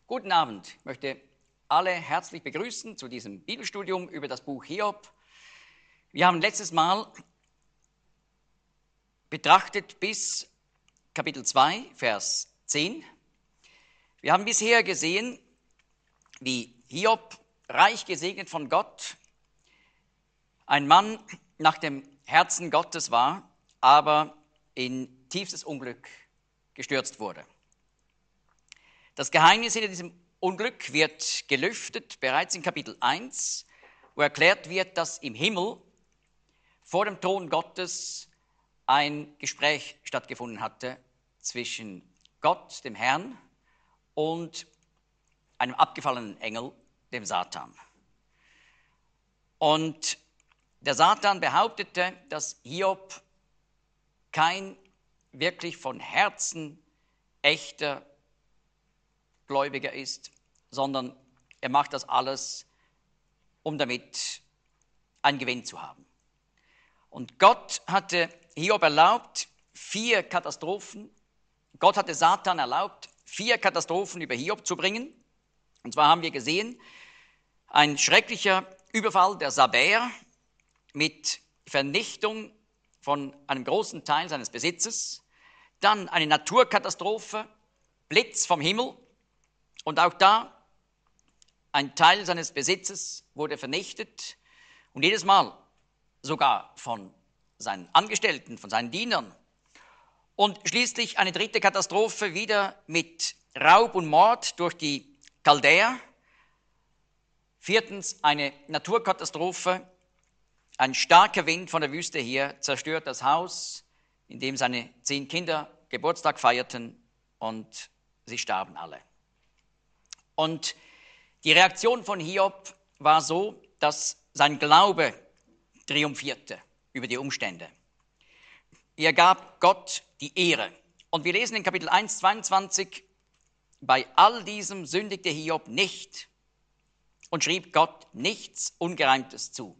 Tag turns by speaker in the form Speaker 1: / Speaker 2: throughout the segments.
Speaker 1: Guten Abend. Ich möchte alle herzlich begrüßen zu diesem Bibelstudium über das Buch Hiob. Wir haben letztes Mal betrachtet bis Kapitel 2, Vers 10. Wir haben bisher gesehen, wie Hiob, reich gesegnet von Gott, ein Mann nach dem Herzen Gottes war, aber in tiefstes Unglück gestürzt wurde. Das Geheimnis hinter diesem Unglück wird gelüftet bereits in Kapitel 1, wo erklärt wird, dass im Himmel vor dem Thron Gottes ein Gespräch stattgefunden hatte zwischen Gott, dem Herrn, und einem abgefallenen Engel, dem Satan. Und der Satan behauptete, dass Hiob kein wirklich von Herzen echter Gläubiger ist, sondern er macht das alles, um damit einen Gewinn zu haben. Und Gott hatte Hiob erlaubt, 4 Katastrophen, Gott hatte Satan erlaubt, 4 Katastrophen über Hiob zu bringen. Und zwar haben wir gesehen, ein schrecklicher Überfall der Sabäer mit Vernichtung von einem großen Teil seines Besitzes, dann eine Naturkatastrophe, Blitz vom Himmel, und auch da ein Teil seines Besitzes wurde vernichtet und jedes Mal sogar von seinen Angestellten, von seinen Dienern. Und schließlich eine 3. Katastrophe wieder mit Raub und Mord durch die Chaldäer. 4. eine Naturkatastrophe, ein starker Wind von der Wüste her zerstört das Haus, in dem seine 10 Kinder Geburtstag feierten, und sie starben alle. Und die Reaktion von Hiob war so, dass sein Glaube triumphierte über die Umstände. Er gab Gott die Ehre. Und wir lesen in Kapitel 1, 22, bei all diesem sündigte Hiob nicht und schrieb Gott nichts Ungereimtes zu.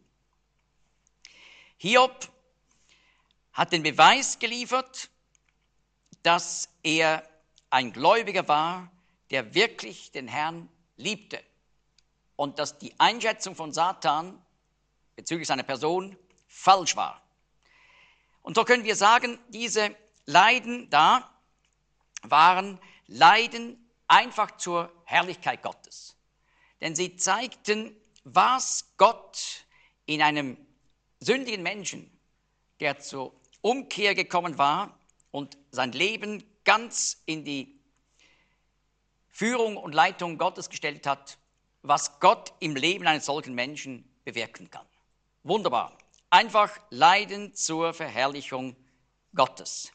Speaker 1: Hiob hat den Beweis geliefert, dass er ein Gläubiger war, der wirklich den Herrn liebte, und dass die Einschätzung von Satan bezüglich seiner Person falsch war. Und so können wir sagen, diese Leiden da waren Leiden einfach zur Herrlichkeit Gottes. Denn sie zeigten, was Gott in einem sündigen Menschen, der zur Umkehr gekommen war und sein Leben ganz in die Führung und Leitung Gottes gestellt hat, was Gott im Leben eines solchen Menschen bewirken kann. Wunderbar. Einfach Leiden zur Verherrlichung Gottes.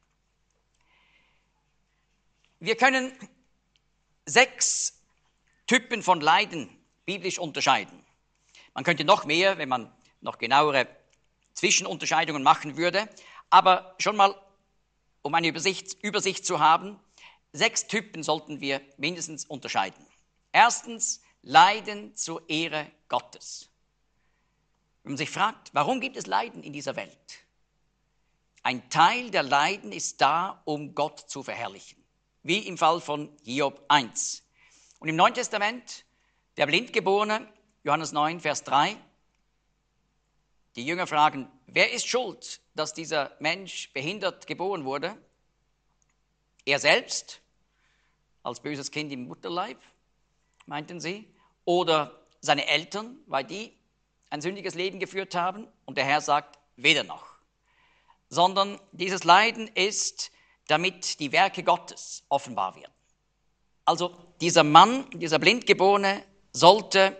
Speaker 1: Wir können 6 Typen von Leiden biblisch unterscheiden. Man könnte noch mehr, wenn man noch genauere Zwischenunterscheidungen machen würde, aber schon mal, um eine Übersicht zu haben, 6 Typen sollten wir mindestens unterscheiden. Erstens, Leiden zur Ehre Gottes. Wenn man sich fragt, warum gibt es Leiden in dieser Welt? Ein Teil der Leiden ist da, um Gott zu verherrlichen, wie im Fall von Hiob 1. Und im Neuen Testament, der Blindgeborene, Johannes 9, Vers 3, die Jünger fragen, wer ist schuld, dass dieser Mensch behindert geboren wurde? Er selbst, als böses Kind im Mutterleib, meinten sie, oder seine Eltern, weil die ein sündiges Leben geführt haben? Und der Herr sagt, weder noch. Sondern dieses Leiden ist, damit die Werke Gottes offenbar werden. Also dieser Mann, dieser Blindgeborene, sollte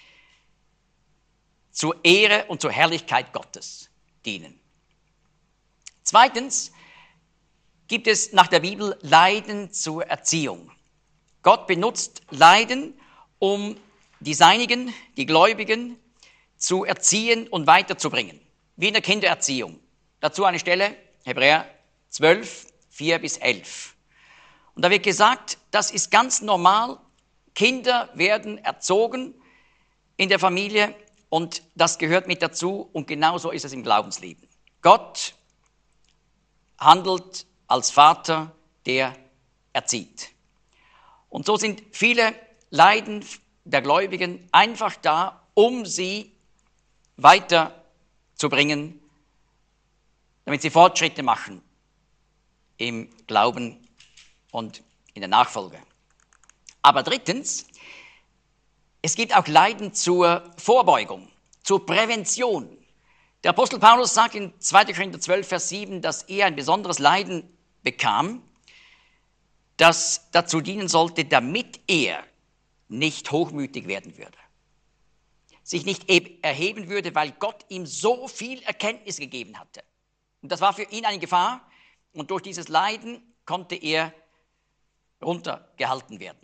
Speaker 1: zur Ehre und zur Herrlichkeit Gottes dienen. Zweitens gibt es nach der Bibel Leiden zur Erziehung. Gott benutzt Leiden, um die Seinigen, die Gläubigen, zu erziehen und weiterzubringen, wie in der Kindererziehung. Dazu eine Stelle, Hebräer 12, 4-11. Und da wird gesagt, das ist ganz normal, Kinder werden erzogen in der Familie und das gehört mit dazu, und genauso ist es im Glaubensleben. Gott handelt als Vater, der erzieht. Und so sind viele Leiden der Gläubigen einfach da, um sie weiterzubringen, damit sie Fortschritte machen im Glauben und in der Nachfolge. Aber drittens, es gibt auch Leiden zur Vorbeugung, zur Prävention. Der Apostel Paulus sagt in 2. Korinther 12, Vers 7, dass er ein besonderes Leiden bekam, das dazu dienen sollte, damit er nicht hochmütig werden würde, sich nicht erheben würde, weil Gott ihm so viel Erkenntnis gegeben hatte. Und das war für ihn eine Gefahr, und durch dieses Leiden konnte er runtergehalten werden.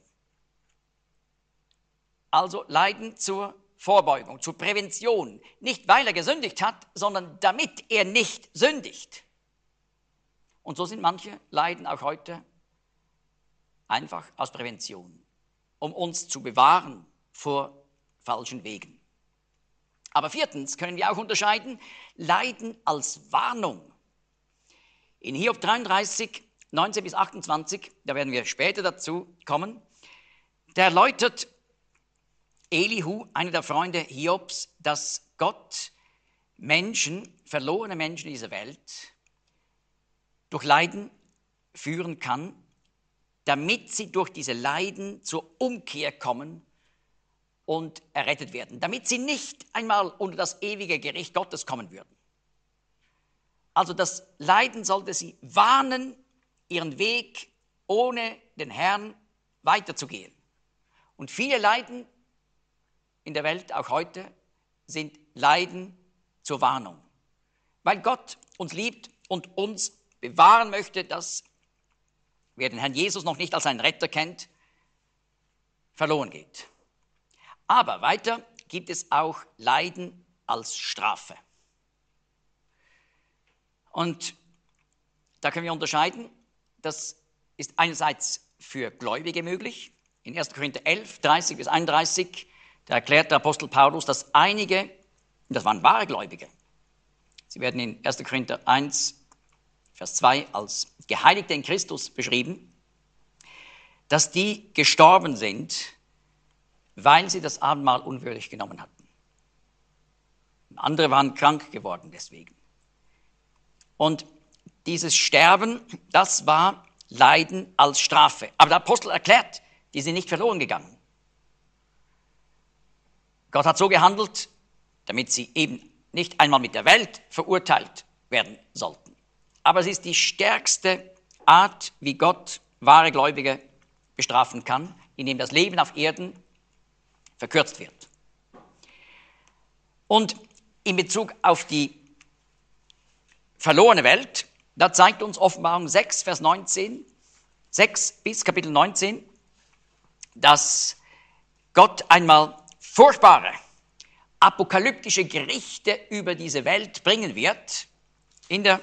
Speaker 1: Also Leiden zur Vorbeugung, zur Prävention. Nicht, weil er gesündigt hat, sondern damit er nicht sündigt. Und so sind manche Leiden auch heute einfach aus Prävention, um uns zu bewahren vor falschen Wegen. Aber viertens können wir auch unterscheiden, Leiden als Warnung. In Hiob 33, 19 bis 28, da werden wir später dazu kommen, da erläutert Elihu, einer der Freunde Hiobs, dass Gott Menschen, verlorene Menschen dieser Welt, durch Leiden führen kann, damit sie durch diese Leiden zur Umkehr kommen und errettet werden, damit sie nicht einmal unter das ewige Gericht Gottes kommen würden. Also das Leiden sollte sie warnen, ihren Weg ohne den Herrn weiterzugehen. Und viele Leiden in der Welt, auch heute, sind Leiden zur Warnung. Weil Gott uns liebt und uns bewahren möchte, dass wer den Herrn Jesus noch nicht als einen Retter kennt, verloren geht. Aber weiter gibt es auch Leiden als Strafe. Und da können wir unterscheiden, das ist einerseits für Gläubige möglich. In 1. Korinther 11, 30 bis 31, da erklärt der Apostel Paulus, dass einige, das waren wahre Gläubige, sie werden in 1. Korinther 1, Vers 2 als Geheiligte in Christus beschrieben, dass die gestorben sind, weil sie das Abendmahl unwürdig genommen hatten. Andere waren krank geworden deswegen. Und dieses Sterben, das war Leiden als Strafe. Aber der Apostel erklärt, die sind nicht verloren gegangen. Gott hat so gehandelt, damit sie eben nicht einmal mit der Welt verurteilt werden sollten. Aber es ist die stärkste Art, wie Gott wahre Gläubige bestrafen kann, indem das Leben auf Erden verkürzt wird. Und in Bezug auf die verlorene Welt, da zeigt uns Offenbarung 6, Vers 19, 6 bis Kapitel 19, dass Gott einmal furchtbare, apokalyptische Gerichte über diese Welt bringen wird in der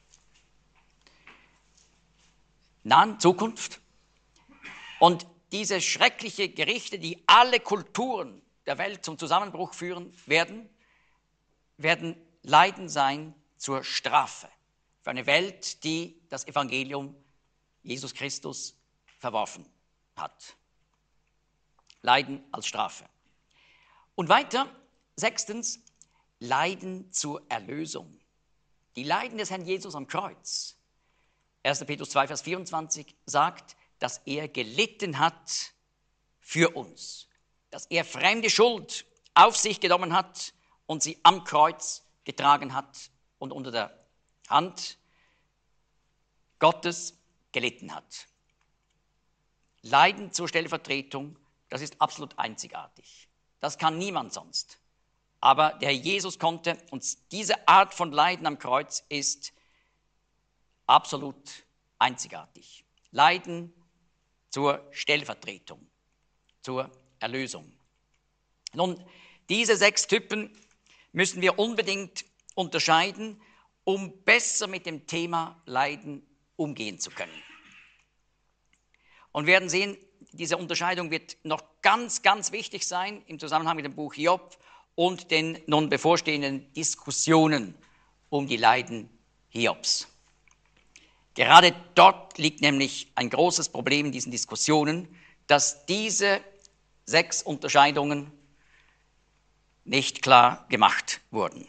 Speaker 1: nahen Zukunft. Und diese schrecklichen Gerichte, die alle Kulturen der Welt zum Zusammenbruch führen werden, werden Leiden sein zur Strafe für eine Welt, die das Evangelium Jesus Christus verworfen hat. Leiden als Strafe. Und weiter, 6. Leiden zur Erlösung. Die Leiden des Herrn Jesus am Kreuz. 1. Petrus 2, Vers 24 sagt, dass er gelitten hat für uns, dass er fremde Schuld auf sich genommen hat und sie am Kreuz getragen hat und unter der Hand Gottes gelitten hat. Leiden zur Stellvertretung, das ist absolut einzigartig. Das kann niemand sonst. Aber der Herr Jesus konnte, und diese Art von Leiden am Kreuz ist absolut einzigartig. Leiden zur Stellvertretung, zur Erlösung. Nun, diese 6 Typen müssen wir unbedingt unterscheiden, um besser mit dem Thema Leiden umgehen zu können. Und wir werden sehen, diese Unterscheidung wird noch ganz, ganz wichtig sein im Zusammenhang mit dem Buch Hiob und den nun bevorstehenden Diskussionen um die Leiden Hiobs. Gerade dort liegt nämlich ein großes Problem in diesen Diskussionen, dass diese 6 Unterscheidungen nicht klar gemacht wurden.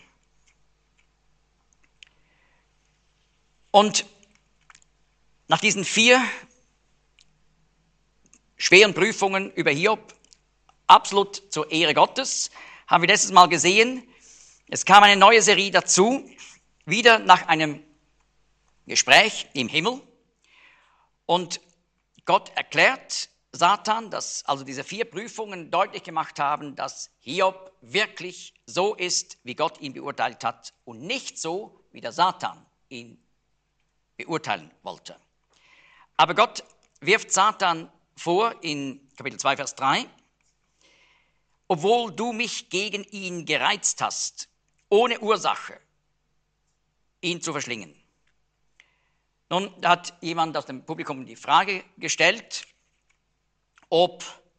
Speaker 1: Und nach diesen 4 schweren Prüfungen über Hiob, absolut zur Ehre Gottes, haben wir letztes Mal gesehen, es kam eine neue Serie dazu, wieder nach einem Gespräch im Himmel. Und Gott erklärt Satan, dass also diese 4 Prüfungen deutlich gemacht haben, dass Hiob wirklich so ist, wie Gott ihn beurteilt hat und nicht so, wie der Satan ihn beurteilen wollte. Aber Gott wirft Satan vor in Kapitel 2, Vers 3, obwohl du mich gegen ihn gereizt hast, ohne Ursache, ihn zu verschlingen. Nun, da hat jemand aus dem Publikum die Frage gestellt, ob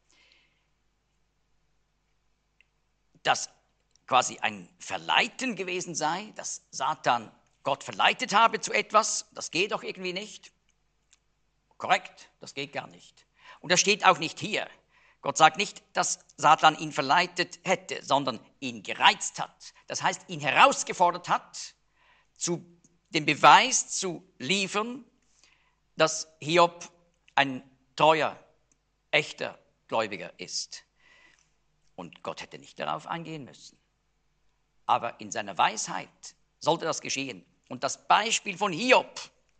Speaker 1: das quasi ein Verleiten gewesen sei, dass Satan Gott verleitet habe zu etwas. Das geht doch irgendwie nicht. Korrekt, das geht gar nicht. Und das steht auch nicht hier. Gott sagt nicht, dass Satan ihn verleitet hätte, sondern ihn gereizt hat. Das heißt, ihn herausgefordert hat, den Beweis zu liefern, dass Hiob ein treuer, echter Gläubiger ist. Und Gott hätte nicht darauf eingehen müssen. Aber in seiner Weisheit sollte das geschehen. Und das Beispiel von Hiob,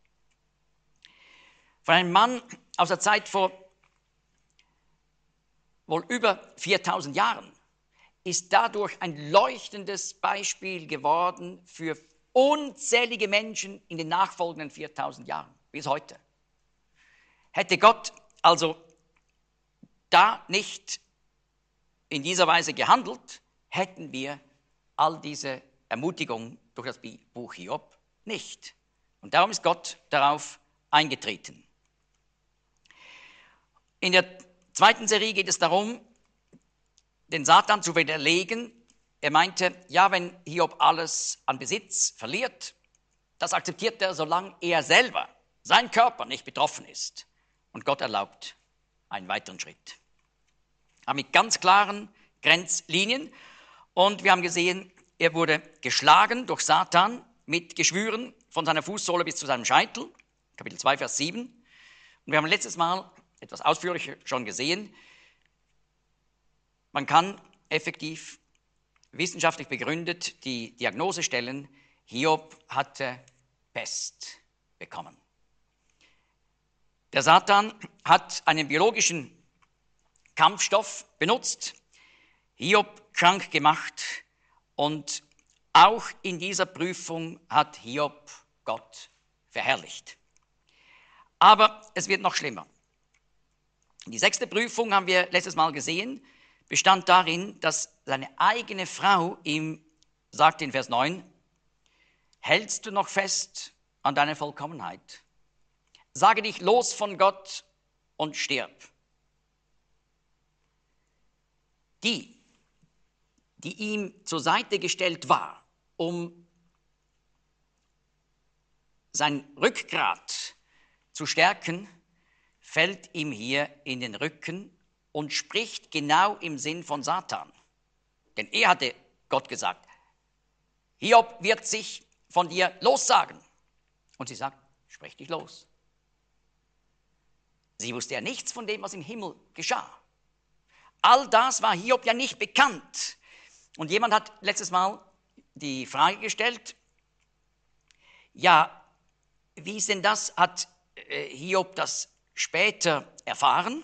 Speaker 1: von einem Mann aus der Zeit vor wohl über 4000 Jahren, ist dadurch ein leuchtendes Beispiel geworden für unzählige Menschen in den nachfolgenden 4000 Jahren, bis heute. Hätte Gott also da nicht in dieser Weise gehandelt, hätten wir all diese Ermutigung durch das Buch Hiob nicht. Und darum ist Gott darauf eingetreten. In der zweiten Serie geht es darum, den Satan zu widerlegen. Er meinte, ja, wenn Hiob alles an Besitz verliert, das akzeptiert er, solange er selber, sein Körper nicht betroffen ist. Und Gott erlaubt einen weiteren Schritt. Aber mit ganz klaren Grenzlinien. Und wir haben gesehen, er wurde geschlagen durch Satan mit Geschwüren von seiner Fußsohle bis zu seinem Scheitel. Kapitel 2, Vers 7. Und wir haben letztes Mal etwas ausführlicher schon gesehen. Man kann effektiv wissenschaftlich begründet die Diagnose stellen, Hiob hatte Pest bekommen. Der Satan hat einen biologischen Kampfstoff benutzt, Hiob krank gemacht und auch in dieser Prüfung hat Hiob Gott verherrlicht. Aber es wird noch schlimmer. Die 6. Prüfung, haben wir letztes Mal gesehen, bestand darin, dass seine eigene Frau ihm sagte in Vers 9, hältst du noch fest an deiner Vollkommenheit? Sage dich los von Gott und stirb. Die ihm zur Seite gestellt war, um sein Rückgrat zu stärken, fällt ihm hier in den Rücken und spricht genau im Sinn von Satan. Denn er hatte Gott gesagt, Hiob wird sich von dir lossagen. Und sie sagt, sprich dich los. Sie wusste ja nichts von dem, was im Himmel geschah. All das war Hiob ja nicht bekannt. Und jemand hat letztes Mal die Frage gestellt, ja, wie ist denn das? Hat Hiob das später erfahren?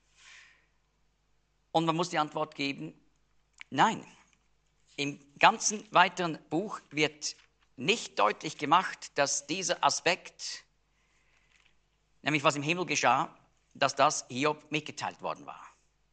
Speaker 1: Und man muss die Antwort geben, nein. Im ganzen weiteren Buch wird nicht deutlich gemacht, dass dieser Aspekt, nämlich was im Himmel geschah, dass das Hiob mitgeteilt worden war.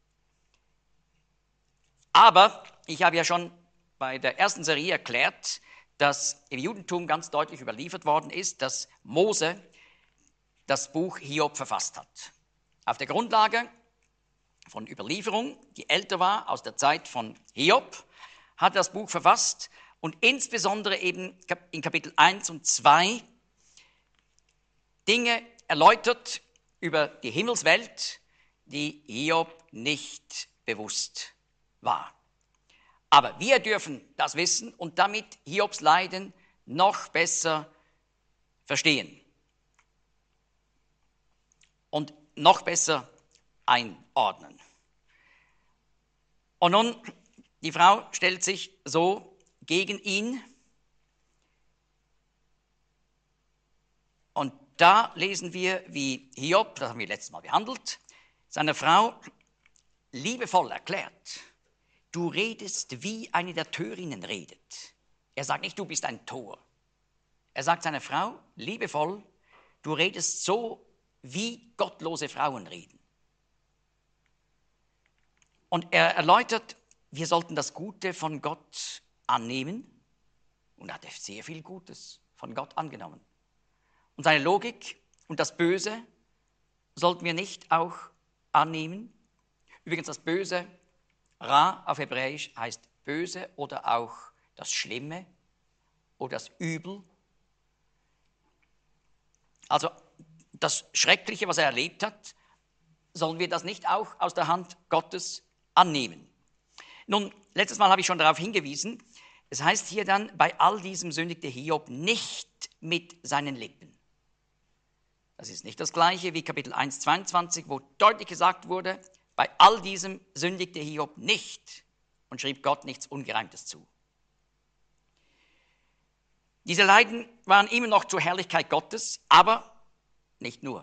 Speaker 1: Aber ich habe ja schon bei der ersten Serie erklärt, dass im Judentum ganz deutlich überliefert worden ist, dass Mose das Buch Hiob verfasst hat. Auf der Grundlage von Überlieferung, die älter war aus der Zeit von Hiob, hat er das Buch verfasst und insbesondere eben in Kapitel 1 und 2 Dinge erläutert über die Himmelswelt, die Hiob nicht bewusst war. Aber wir dürfen das wissen und damit Hiobs Leiden noch besser verstehen und noch besser einordnen. Und nun, die Frau stellt sich so gegen ihn. Und da lesen wir, wie Hiob, das haben wir letztes Mal behandelt, seiner Frau liebevoll erklärt: Du redest, wie eine der Törinnen redet. Er sagt nicht, du bist ein Tor. Er sagt seiner Frau liebevoll, du redest so, wie gottlose Frauen reden. Und er erläutert, wir sollten das Gute von Gott annehmen. Und er hat sehr viel Gutes von Gott angenommen. Und seine Logik und das Böse sollten wir nicht auch annehmen. Übrigens das Böse, Ra auf Hebräisch heißt böse oder auch das Schlimme oder das Übel. Also das Schreckliche, was er erlebt hat, sollen wir das nicht auch aus der Hand Gottes annehmen. Nun, letztes Mal habe ich schon darauf hingewiesen, es heißt hier dann, bei all diesem sündigte Hiob nicht mit seinen Lippen. Das ist nicht das Gleiche wie Kapitel 1, 22, wo deutlich gesagt wurde, bei all diesem sündigte Hiob nicht und schrieb Gott nichts Ungereimtes zu. Diese Leiden waren immer noch zur Herrlichkeit Gottes, aber nicht nur.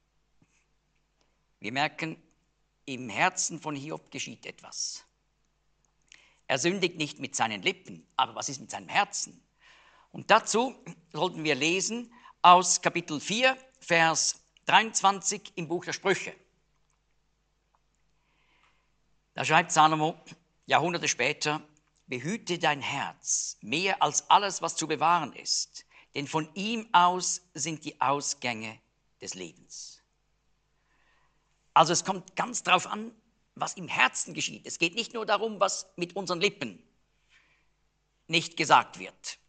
Speaker 1: Wir merken, im Herzen von Hiob geschieht etwas. Er sündigt nicht mit seinen Lippen, aber was ist mit seinem Herzen? Und dazu sollten wir lesen aus Kapitel 4, Vers 23 im Buch der Sprüche. Da schreibt Salomo Jahrhunderte später: Behüte dein Herz mehr als alles, was zu bewahren ist, denn von ihm aus sind die Ausgänge des Lebens. Also es kommt ganz darauf an, was im Herzen geschieht. Es geht nicht nur darum, was mit unseren Lippen nicht gesagt wird.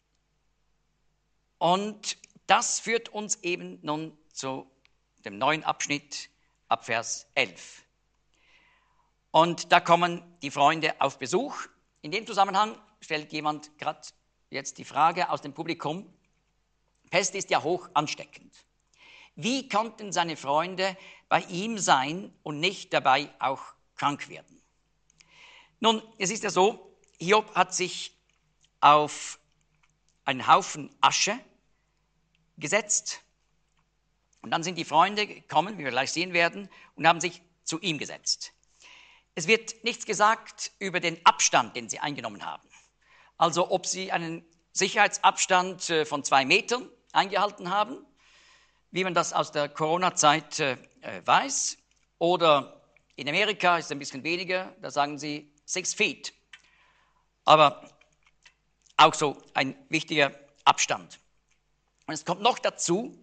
Speaker 1: Und das führt uns eben nun zu dem neuen Abschnitt ab Vers 11. Und da kommen die Freunde auf Besuch. In dem Zusammenhang stellt jemand gerade jetzt die Frage aus dem Publikum: Pest ist ja hoch ansteckend. Wie konnten seine Freunde bei ihm sein und nicht dabei auch krank werden? Nun, es ist ja so, Hiob hat sich auf einen Haufen Asche gesetzt und dann sind die Freunde gekommen, wie wir gleich sehen werden, und haben sich zu ihm gesetzt. Es wird nichts gesagt über den Abstand, den sie eingenommen haben. Also ob sie einen Sicherheitsabstand von 2 Metern eingehalten haben, wie man das aus der Corona-Zeit weiß. Oder in Amerika ist es ein bisschen weniger, da sagen sie 6 Feet. Aber auch so ein wichtiger Abstand. Und es kommt noch dazu,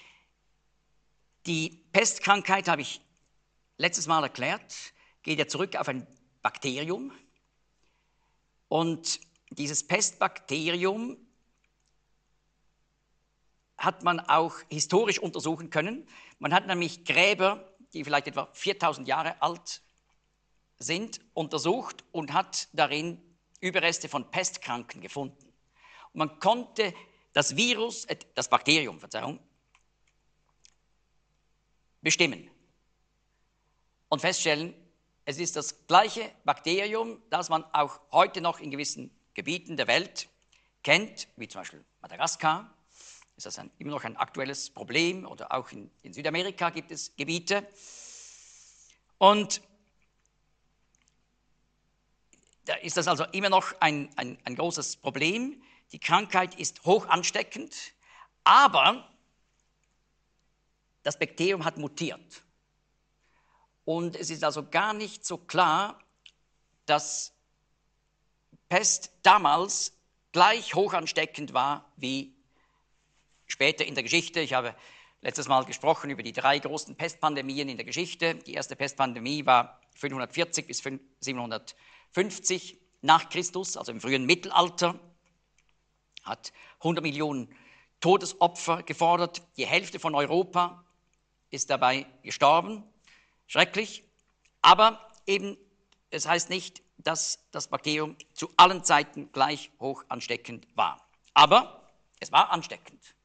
Speaker 1: die Pestkrankheit, habe ich letztes Mal erklärt, geht ja zurück auf ein Bakterium. Und dieses Pestbakterium hat man auch historisch untersuchen können. Man hat nämlich Gräber, die vielleicht etwa 4000 Jahre alt sind, untersucht und hat darin Überreste von Pestkranken gefunden. Und man konnte das Bakterium, bestimmen und feststellen, es ist das gleiche Bakterium, das man auch heute noch in gewissen Gebieten der Welt kennt, wie zum Beispiel Madagaskar. Ist das immer noch ein aktuelles Problem, oder auch in Südamerika gibt es Gebiete. Und da ist das also immer noch ein großes Problem. Die Krankheit ist hoch ansteckend, aber das Bakterium hat mutiert. Und es ist also gar nicht so klar, dass Pest damals gleich hoch ansteckend war wie später in der Geschichte. Ich habe letztes Mal gesprochen über die 3 großen Pestpandemien in der Geschichte. Die erste Pestpandemie war 540 bis 750 nach Christus, also im frühen Mittelalter, hat 100 Millionen Todesopfer gefordert. Die Hälfte von Europa ist dabei gestorben. schrecklich, aber eben, es heißt nicht, dass das Bakterium zu allen Zeiten gleich hoch ansteckend war. Aber es war ansteckend.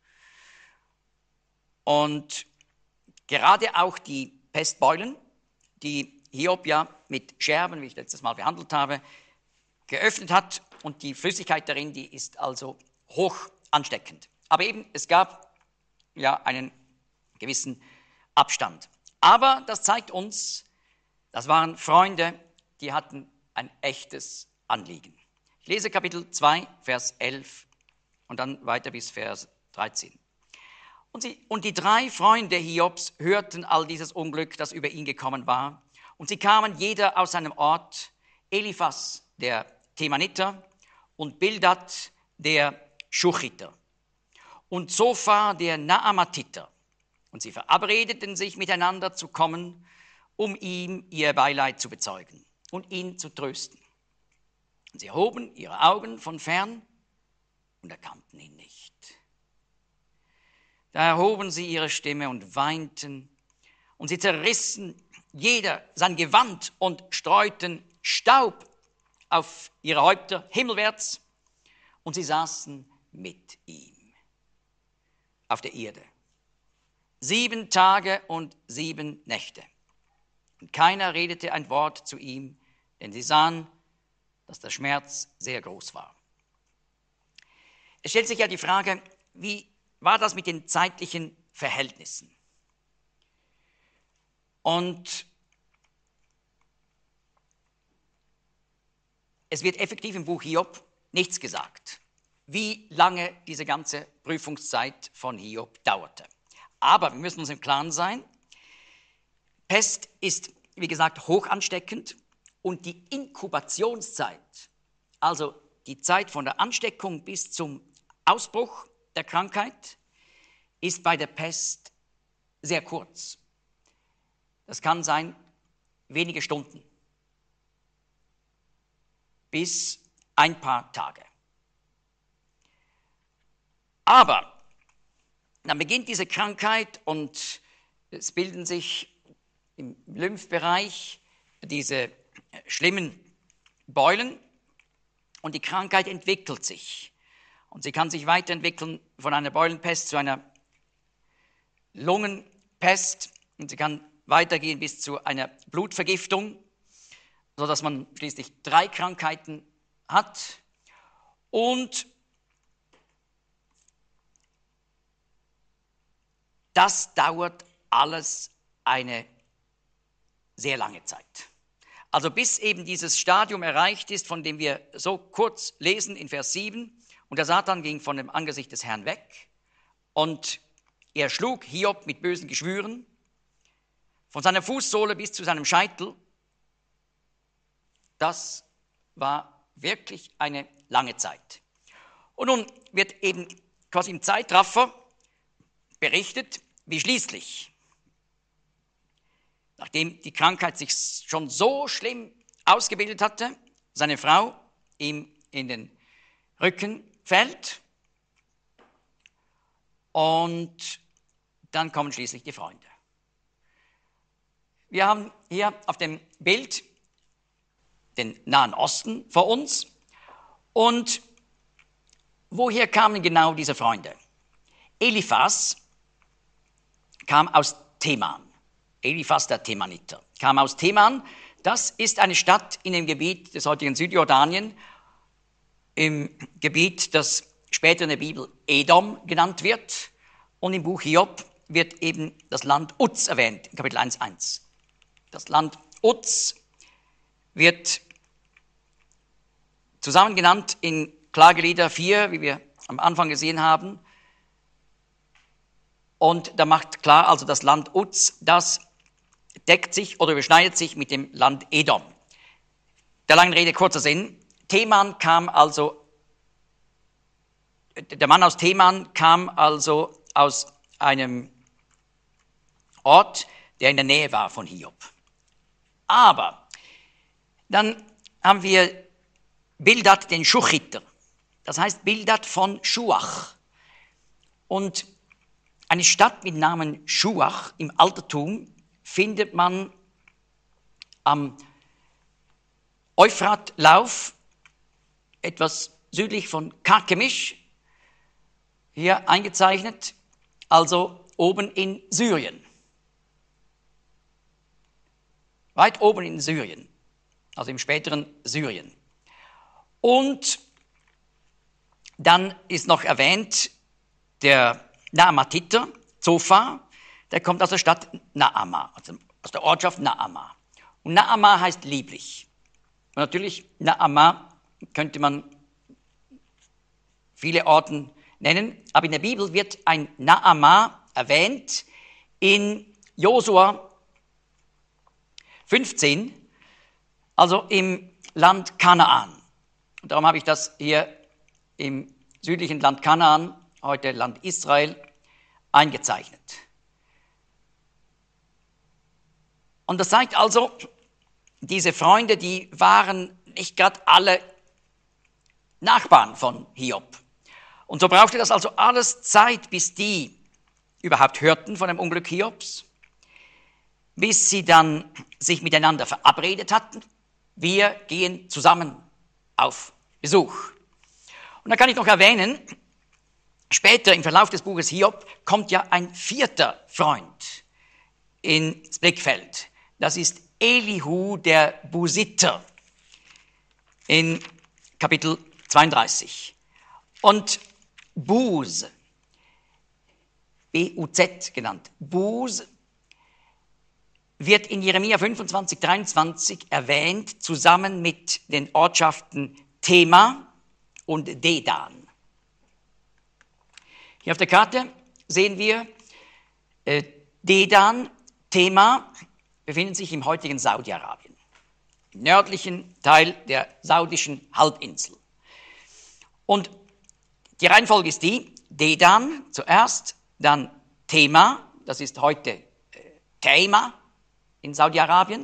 Speaker 1: Und gerade auch die Pestbeulen, die Hiob ja mit Scherben, wie ich letztes Mal behandelt habe, geöffnet hat und die Flüssigkeit darin, die ist also hoch ansteckend. Aber eben, es gab ja einen gewissen Abstand. Aber das zeigt uns, das waren Freunde, die hatten ein echtes Anliegen. Ich lese Kapitel 2, Vers 11 und dann weiter bis Vers 13. Und die 3 Freunde Hiobs hörten all dieses Unglück, das über ihn gekommen war. Und sie kamen jeder aus seinem Ort, Eliphas, der Temaniter, und Bildad, der Schuchiter, und Zophar, der Naamatiter. Und sie verabredeten sich miteinander zu kommen, um ihm ihr Beileid zu bezeugen und ihn zu trösten. Und sie hoben ihre Augen von fern und erkannten ihn nicht. Da erhoben sie ihre Stimme und weinten, und sie zerrissen jeder sein Gewand und streuten Staub auf ihre Häupter himmelwärts, und sie saßen mit ihm auf der Erde 7 Tage und 7 Nächte. Und keiner redete ein Wort zu ihm, denn sie sahen, dass der Schmerz sehr groß war. Es stellt sich ja die Frage, wie war das mit den zeitlichen Verhältnissen? Und es wird effektiv im Buch Hiob nichts gesagt, wie lange diese ganze Prüfungszeit von Hiob dauerte. Aber wir müssen uns im Klaren sein, Pest ist, wie gesagt, hoch ansteckend und die Inkubationszeit, also die Zeit von der Ansteckung bis zum Ausbruch der Krankheit, ist bei der Pest sehr kurz. Das kann sein wenige Stunden bis ein paar Tage. Aber dann beginnt diese Krankheit und es bilden sich im Lymphbereich diese schlimmen Beulen und die Krankheit entwickelt sich. Und sie kann sich weiterentwickeln von einer Beulenpest zu einer Lungenpest und sie kann weitergehen bis zu einer Blutvergiftung, sodass man schließlich 3 Krankheiten hat. Und das dauert alles eine sehr lange Zeit. Also bis eben dieses Stadium erreicht ist, von dem wir so kurz lesen in Vers 7. Und der Satan ging von dem Angesicht des Herrn weg und er schlug Hiob mit bösen Geschwüren von seiner Fußsohle bis zu seinem Scheitel. Das war wirklich eine lange Zeit. Und nun wird eben quasi im Zeitraffer berichtet, wie schließlich, nachdem die Krankheit sich schon so schlimm ausgebildet hatte, seine Frau ihm in den Rücken fällt und dann kommen schließlich die Freunde. Wir haben hier auf dem Bild den Nahen Osten vor uns und woher kamen genau diese Freunde? Eliphas kam aus Teman. Eliphas der Temaniter kam aus Teman. Das ist eine Stadt in dem Gebiet des heutigen Südjordanien, im Gebiet, das später in der Bibel Edom genannt wird. Und im Buch Hiob wird eben das Land Uz erwähnt, in Kapitel 1,1. Das Land Uz wird zusammen genannt in Klagelieder 4, wie wir am Anfang gesehen haben. Und da macht klar, also das Land Uz, das deckt sich oder überschneidet sich mit dem Land Edom. Der langen Rede kurzer Sinn. Der Mann aus Teman kam also aus einem Ort, der in der Nähe war von Hiob. Aber dann haben wir Bildad den Schuchiter. Das heißt Bildad von Schuach. Und eine Stadt mit Namen Schuach im Altertum findet man am Euphratlauf, etwas südlich von Karkemisch, hier eingezeichnet, also oben in Syrien. Weit oben in Syrien, also im späteren Syrien. Und dann ist noch erwähnt der Naamatiter, Zophar, der kommt aus der Stadt Naama, also aus der Ortschaft Naama. Und Naama heißt lieblich. Und natürlich, Naama könnte man viele Orten nennen, aber in der Bibel wird ein Naama erwähnt in Josua 15, also im Land Kanaan. Und darum habe ich das hier im südlichen Land Kanaan, heute Land Israel, eingezeichnet. Und das zeigt also, diese Freunde, die waren nicht gerade alle Nachbarn von Hiob. Und so brauchte das also alles Zeit, bis die überhaupt hörten von dem Unglück Hiobs, bis sie dann sich miteinander verabredet hatten. Wir gehen zusammen auf Besuch. Und da kann ich noch erwähnen, später im Verlauf des Buches Hiob kommt ja ein vierter Freund ins Blickfeld. Das ist Elihu der Busiter in Kapitel 32. Und Buz, B-U-Z genannt, Buz wird in Jeremia 25, 23 erwähnt, zusammen mit den Ortschaften Tema und Dedan. Hier auf der Karte sehen wir, Dedan, Tema befinden sich im heutigen Saudi-Arabien, im nördlichen Teil der saudischen Halbinsel. Und die Reihenfolge ist die, Dedan zuerst, dann Tema, das ist heute Tema in Saudi-Arabien,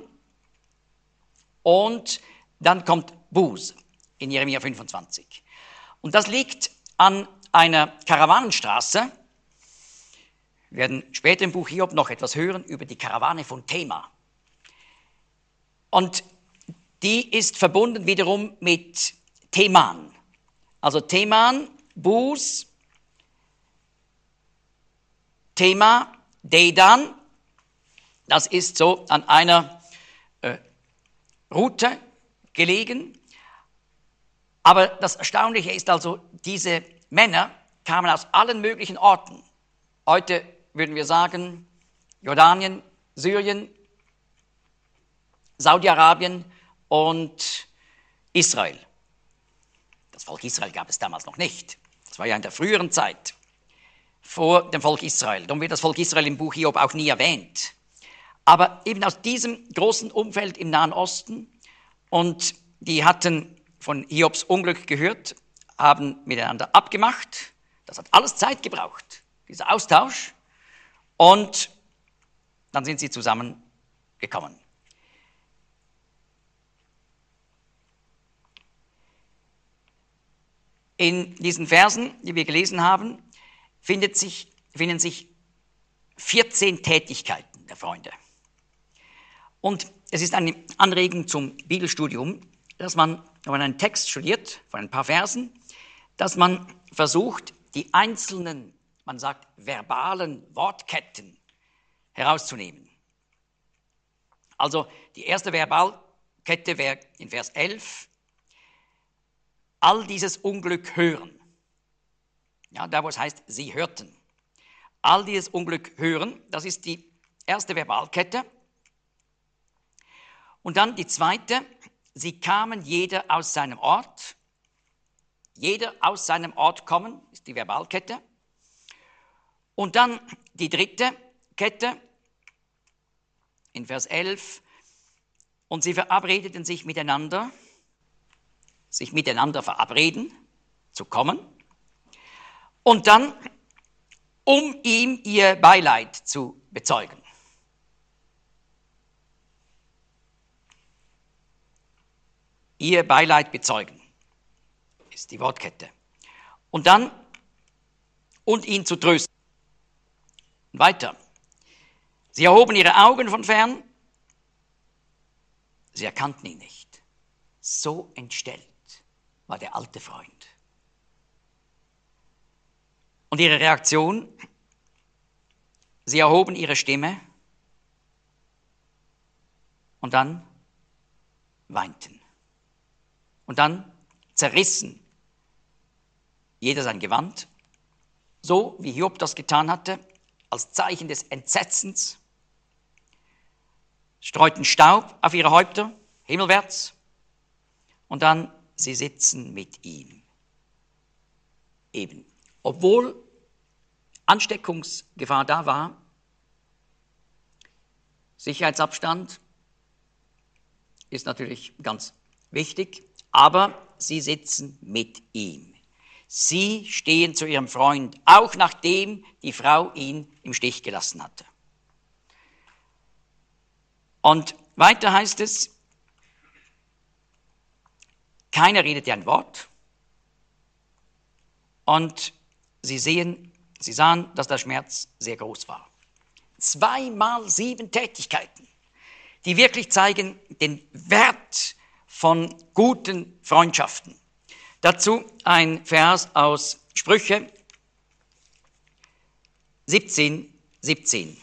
Speaker 1: und dann kommt Buz in Jeremia 25. Und das liegt an einer Karawanenstraße. Wir werden später im Buch Hiob noch etwas hören über die Karawane von Tema. Und die ist verbunden wiederum mit Teman. Also Teman, Buz, Tema, Dedan, das ist so an einer Route gelegen. Aber das Erstaunliche ist also, diese Männer kamen aus allen möglichen Orten. Heute würden wir sagen, Jordanien, Syrien, Saudi-Arabien und Israel. Das Volk Israel gab es damals noch nicht. Das war ja in der früheren Zeit, vor dem Volk Israel. Darum wird das Volk Israel im Buch Hiob auch nie erwähnt. Aber eben aus diesem großen Umfeld im Nahen Osten, und die hatten von Hiobs Unglück gehört, haben miteinander abgemacht. Das hat alles Zeit gebraucht, dieser Austausch. Und dann sind sie zusammengekommen. In diesen Versen, die wir gelesen haben, finden sich 14 Tätigkeiten der Freunde. Und es ist eine Anregung zum Bibelstudium, dass man, wenn man einen Text studiert, von ein paar Versen, dass man versucht, die einzelnen, man sagt, verbalen Wortketten herauszunehmen. Also die erste Verbalkette wäre in Vers 11, all dieses Unglück hören. Ja, da wo es heißt, sie hörten. All dieses Unglück hören, das ist die erste Verbalkette. Und dann die zweite, sie kamen jeder aus seinem Ort. Jeder aus seinem Ort kommen, ist die Verbalkette. Und dann die dritte Kette in Vers 11. Und sie verabredeten sich miteinander verabreden, zu kommen. Und dann, um ihm ihr Beileid zu bezeugen. Ihr Beileid bezeugen, ist die Wortkette. Und dann, und ihn zu trösten. Weiter. Sie erhoben ihre Augen von fern Sie erkannten ihn nicht. So entstellt war der alte Freund. Und ihre Reaktion, sie erhoben ihre Stimme und dann weinten. Und dann zerrissen jeder sein Gewand, so wie Hiob das getan hatte, als Zeichen des Entsetzens, streuten Staub auf ihre Häupter, himmelwärts, und dann sie sitzen mit ihm. Eben, obwohl Ansteckungsgefahr da war, Sicherheitsabstand ist natürlich ganz wichtig, aber sie sitzen mit ihm. Sie stehen zu ihrem Freund, auch nachdem die Frau ihn im Stich gelassen hatte. Und weiter heißt es, keiner redete ein Wort und sie sahen, dass der Schmerz sehr groß war. 2x7 Tätigkeiten, die wirklich zeigen den Wert von guten Freundschaften. Dazu ein Vers aus Sprüche 17:17.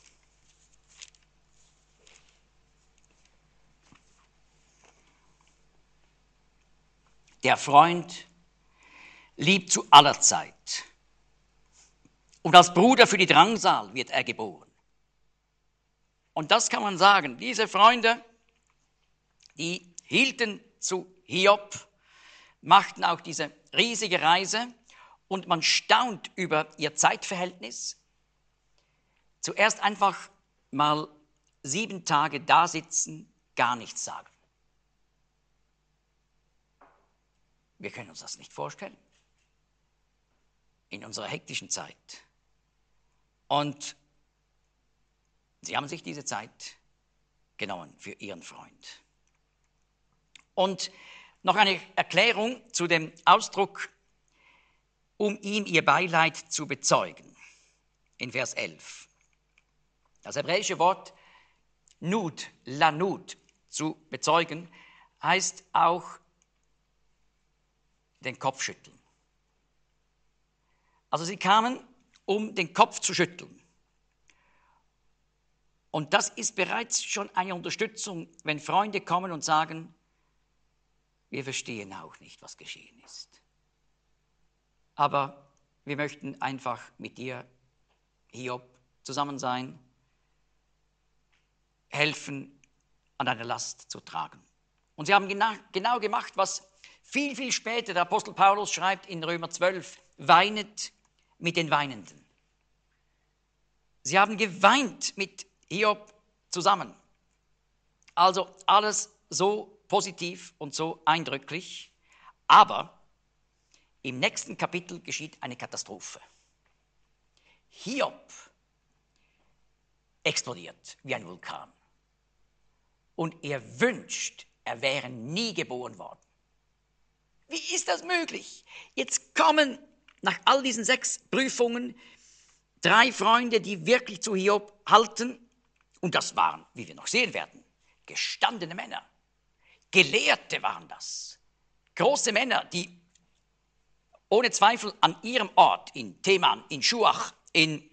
Speaker 1: Der Freund liebt zu aller Zeit. Und als Bruder für die Drangsal wird er geboren. Und das kann man sagen. Diese Freunde, die hielten zu Hiob, machten auch diese riesige Reise und man staunt über ihr Zeitverhältnis. Zuerst einfach mal 7 Tage da sitzen, gar nichts sagen. Wir können uns das nicht vorstellen in unserer hektischen Zeit. Und sie haben sich diese Zeit genommen für ihren Freund. Und noch eine Erklärung zu dem Ausdruck, um ihm ihr Beileid zu bezeugen, in Vers 11. Das hebräische Wort Nud, Lanud, zu bezeugen, heißt auch den Kopf schütteln. Also sie kamen, um den Kopf zu schütteln. Und das ist bereits schon eine Unterstützung, wenn Freunde kommen und sagen, wir verstehen auch nicht, was geschehen ist. Aber wir möchten einfach mit dir, Hiob, zusammen sein, helfen, an deiner Last zu tragen. Und sie haben genau gemacht, was viel, viel später der Apostel Paulus schreibt in Römer 12, weinet mit den Weinenden. Sie haben geweint mit Hiob zusammen. Also alles so positiv und so eindrücklich. Aber im nächsten Kapitel geschieht eine Katastrophe. Hiob explodiert wie ein Vulkan. Und er wünscht, er wäre nie geboren worden. Wie ist das möglich? Jetzt kommen nach all diesen 6 Prüfungen 3 Freunde, die wirklich zu Hiob halten. Und das waren, wie wir noch sehen werden, gestandene Männer. Gelehrte waren das. Große Männer, die ohne Zweifel an ihrem Ort, in Teman, in Schuach, in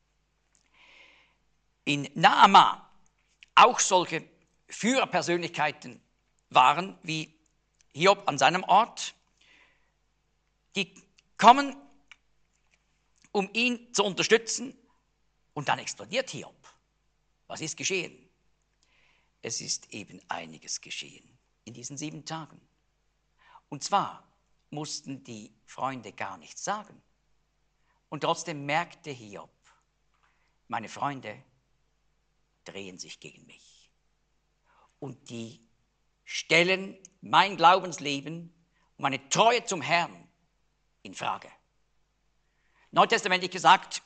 Speaker 1: Naama, auch solche Führerpersönlichkeiten waren, wie Hiob an seinem Ort. Die kommen, um ihn zu unterstützen, und dann explodiert Hiob. Was ist geschehen? Es ist eben einiges geschehen in diesen 7 Tagen. Und zwar mussten die Freunde gar nichts sagen. Und trotzdem merkte Hiob, meine Freunde drehen sich gegen mich. Und die stellen mein Glaubensleben und meine Treue zum Herrn in Frage. Neutestamentlich gesagt,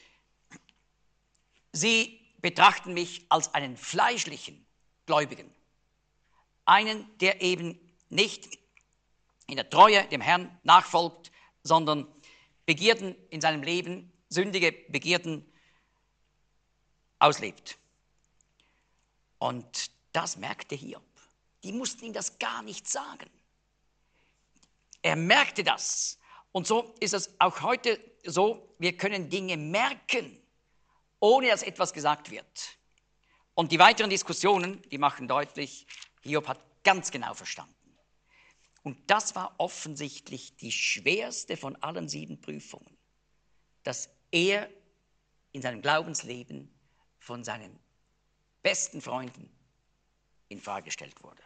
Speaker 1: sie betrachten mich als einen fleischlichen Gläubigen. Einen, der eben nicht in der Treue dem Herrn nachfolgt, sondern Begierden in seinem Leben, sündige Begierden auslebt. Und das merkte Hiob. die mussten ihm das gar nicht sagen. Er merkte das. Und so ist es auch heute so, wir können Dinge merken, ohne dass etwas gesagt wird. Und die weiteren Diskussionen, die machen deutlich, Hiob hat ganz genau verstanden. Und das war offensichtlich die schwerste von allen 7 Prüfungen, dass er in seinem Glaubensleben von seinen besten Freunden in Frage gestellt wurde.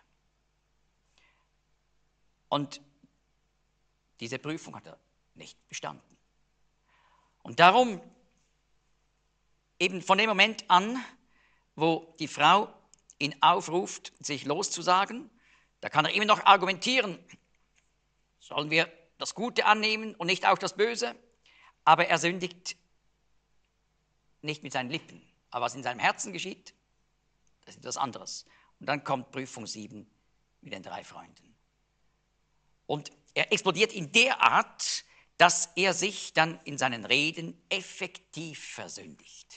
Speaker 1: Und diese Prüfung hat er nicht bestanden. Und darum, eben von dem Moment an, wo die Frau ihn aufruft, sich loszusagen, da kann er immer noch argumentieren, sollen wir das Gute annehmen und nicht auch das Böse, aber er sündigt nicht mit seinen Lippen. Aber was in seinem Herzen geschieht, das ist etwas anderes. Und dann kommt Prüfung 7 mit den 3 Freunden. Und er explodiert in der Art, dass er sich dann in seinen Reden effektiv versündigt.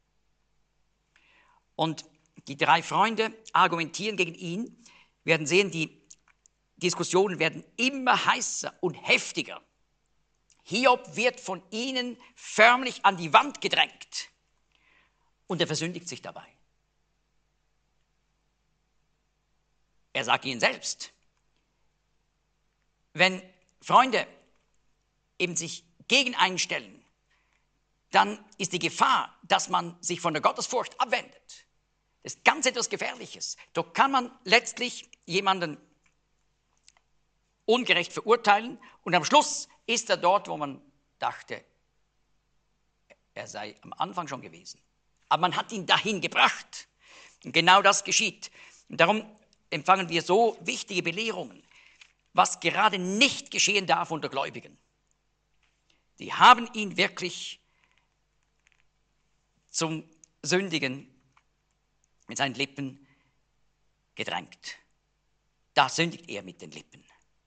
Speaker 1: Und die 3 Freunde argumentieren gegen ihn. Wir werden sehen, die Diskussionen werden immer heißer und heftiger. Hiob wird von ihnen förmlich an die Wand gedrängt. Und er versündigt sich dabei. Er sagt ihnen selbst, wenn Freunde eben sich gegen einen stellen, dann ist die Gefahr, dass man sich von der Gottesfurcht abwendet. Das ist ganz etwas Gefährliches. Da kann man letztlich jemanden ungerecht verurteilen und am Schluss ist er dort, wo man dachte, er sei am Anfang schon gewesen. Aber man hat ihn dahin gebracht. Und genau das geschieht. Und darum empfangen wir so wichtige Belehrungen, was gerade nicht geschehen darf unter Gläubigen. Die haben ihn wirklich zum Sündigen mit seinen Lippen gedrängt. Da sündigt er mit den Lippen.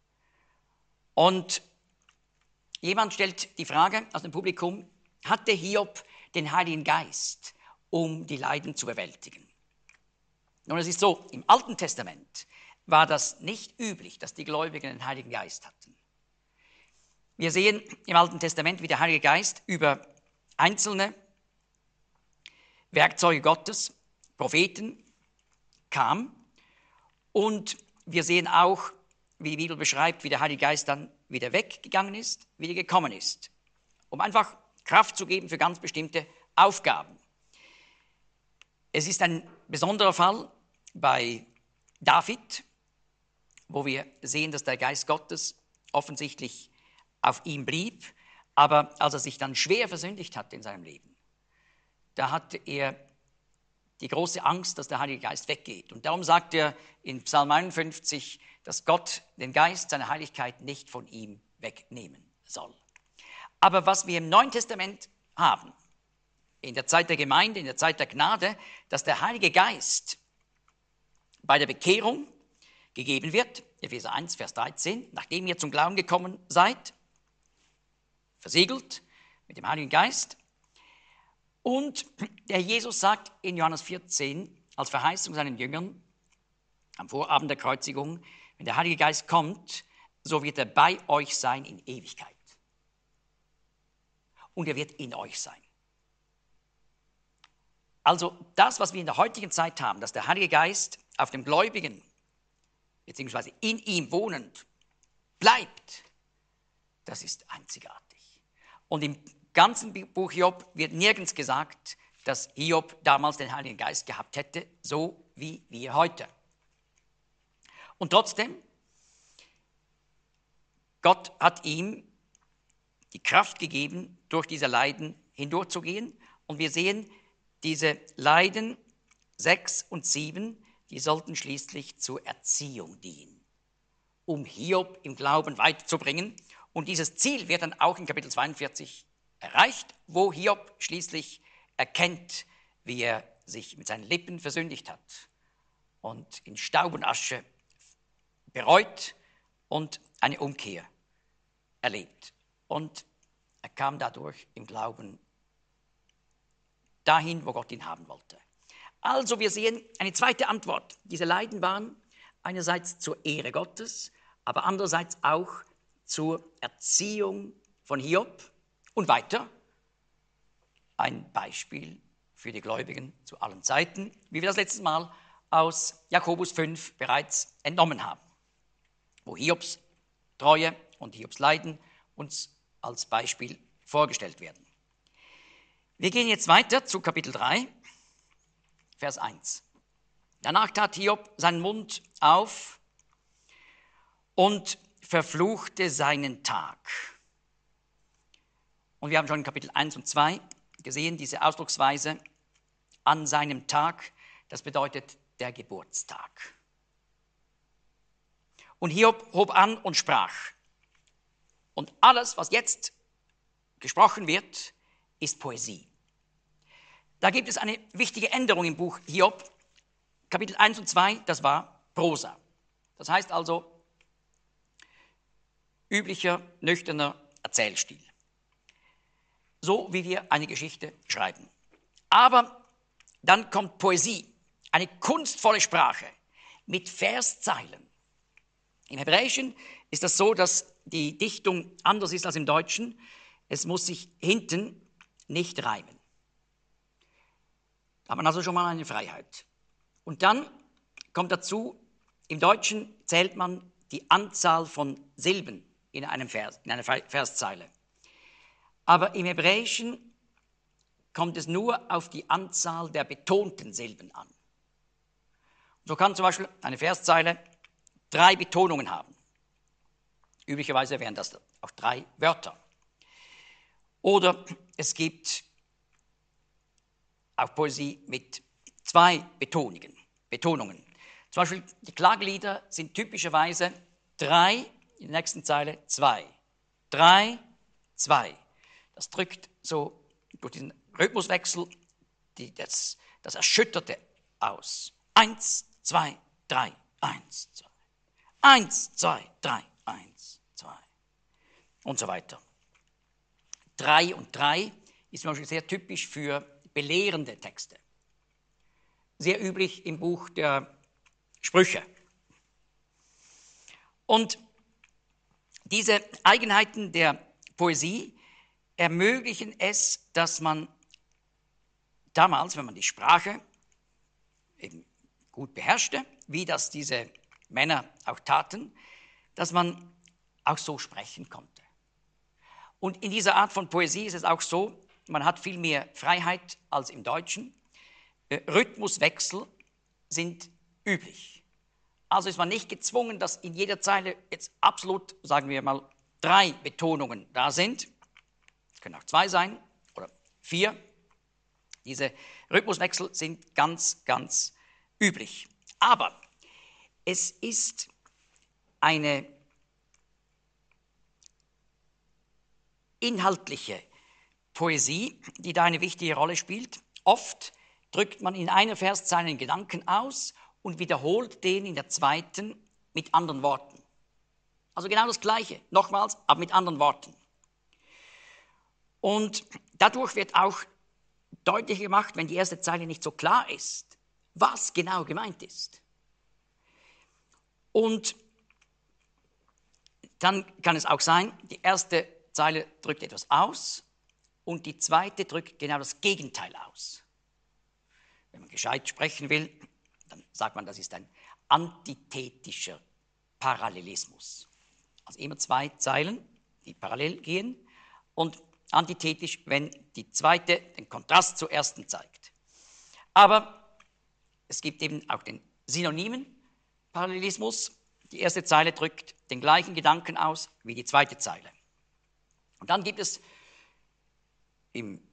Speaker 1: Und jemand stellt die Frage aus dem Publikum, hatte Hiob den Heiligen Geist, um die Leiden zu bewältigen? Nun, es ist so, im Alten Testament war das nicht üblich, dass die Gläubigen den Heiligen Geist hatten. Wir sehen im Alten Testament, wie der Heilige Geist über einzelne Werkzeuge Gottes, Propheten, kam. Und wir sehen auch, wie die Bibel beschreibt, wie der Heilige Geist dann wieder weggegangen ist, wieder gekommen ist, um einfach Kraft zu geben für ganz bestimmte Aufgaben. Es ist ein besonderer Fall bei David, wo wir sehen, dass der Geist Gottes offensichtlich auf ihm blieb, aber als er sich dann schwer versündigt hat in seinem Leben, da hatte er die große Angst, dass der Heilige Geist weggeht. Und darum sagt er in Psalm 51, dass Gott den Geist seiner Heiligkeit nicht von ihm wegnehmen soll. Aber was wir im Neuen Testament haben, in der Zeit der Gemeinde, in der Zeit der Gnade, dass der Heilige Geist bei der Bekehrung gegeben wird, Epheser 1, Vers 13, nachdem ihr zum Glauben gekommen seid, versiegelt mit dem Heiligen Geist. Und der Jesus sagt in Johannes 14 als Verheißung seinen Jüngern am Vorabend der Kreuzigung, wenn der Heilige Geist kommt, so wird er bei euch sein in Ewigkeit. Und er wird in euch sein. Also das, was wir in der heutigen Zeit haben, dass der Heilige Geist auf dem Gläubigen beziehungsweise in ihm wohnend bleibt, das ist einzigartig. Und im ganzen Buch Hiob wird nirgends gesagt, dass Hiob damals den Heiligen Geist gehabt hätte, so wie wir heute. Und trotzdem, Gott hat ihm die Kraft gegeben, durch diese Leiden hindurchzugehen. Und wir sehen, diese Leiden 6 und 7, die sollten schließlich zur Erziehung dienen, um Hiob im Glauben weiterzubringen. Und dieses Ziel wird dann auch in Kapitel 42 erreicht, wo Hiob schließlich erkennt, wie er sich mit seinen Lippen versündigt hat und in Staub und Asche bereut und eine Umkehr erlebt. Und er kam dadurch im Glauben dahin, wo Gott ihn haben wollte. Also wir sehen eine zweite Antwort. Diese Leiden waren einerseits zur Ehre Gottes, aber andererseits auch zur Erziehung von Hiob und weiter ein Beispiel für die Gläubigen zu allen Zeiten, wie wir das letztes Mal aus Jakobus 5 bereits entnommen haben, wo Hiobs Treue und Hiobs Leiden uns als Beispiel vorgestellt werden. Wir gehen jetzt weiter zu Kapitel 3, Vers 1. Danach tat Hiob seinen Mund auf und verfluchte seinen Tag. Und wir haben schon in Kapitel 1 und 2 gesehen, diese Ausdrucksweise an seinem Tag, das bedeutet der Geburtstag. Und Hiob hob an und sprach. Und alles, was jetzt gesprochen wird, ist Poesie. Da gibt es eine wichtige Änderung im Buch Hiob. Kapitel 1 und 2, das war Prosa. Das heißt also üblicher, nüchterner Erzählstil. So wie wir eine Geschichte schreiben. Aber dann kommt Poesie, eine kunstvolle Sprache mit Verszeilen. Im Hebräischen ist das so, dass die Dichtung anders ist als im Deutschen. Es muss sich hinten nicht reimen. Da hat man also schon mal eine Freiheit. Und dann kommt dazu, im Deutschen zählt man die Anzahl von Silben in einer Verszeile. Aber im Hebräischen kommt es nur auf die Anzahl der betonten Silben an. So kann zum Beispiel eine Verszeile 3 Betonungen haben. Üblicherweise wären das auch 3 Wörter. Oder es gibt auch Poesie mit 2 Betonungen. Zum Beispiel die Klagelieder sind typischerweise 3, in der nächsten Zeile 2. 3, 2. Das drückt so durch diesen Rhythmuswechsel das Erschütterte aus. 1, 2, 3, 1, 2. 1, 2, 3, 1, 2. Und so weiter. 3 und 3 ist zum Beispiel sehr typisch für belehrende Texte. Sehr üblich im Buch der Sprüche. Und diese Eigenheiten der Poesie ermöglichen es, dass man damals, wenn man die Sprache eben gut beherrschte, wie das diese Männer auch taten, dass man auch so sprechen konnte. Und in dieser Art von Poesie ist es auch so, man hat viel mehr Freiheit als im Deutschen. Rhythmuswechsel sind üblich. Also ist man nicht gezwungen, dass in jeder Zeile jetzt absolut, sagen wir mal, 3 Betonungen da sind. Es können auch 2 sein oder 4. Diese Rhythmuswechsel sind ganz, ganz üblich. Aber es ist eine inhaltliche Poesie, die da eine wichtige Rolle spielt. Oft drückt man in einer Verszeile einen Gedanken aus und wiederholt den in der zweiten mit anderen Worten. Also genau das Gleiche, nochmals, aber mit anderen Worten. Und dadurch wird auch deutlich gemacht, wenn die erste Zeile nicht so klar ist, was genau gemeint ist. Und dann kann es auch sein, die erste Zeile drückt etwas aus und die zweite drückt genau das Gegenteil aus. Wenn man gescheit sprechen will, dann sagt man, das ist ein antithetischer Parallelismus. Also immer 2 Zeilen, die parallel gehen und antithetisch, wenn die zweite den Kontrast zur ersten zeigt. Aber es gibt eben auch den synonymen Parallelismus. Die erste Zeile drückt den gleichen Gedanken aus wie die zweite Zeile. Und dann gibt es im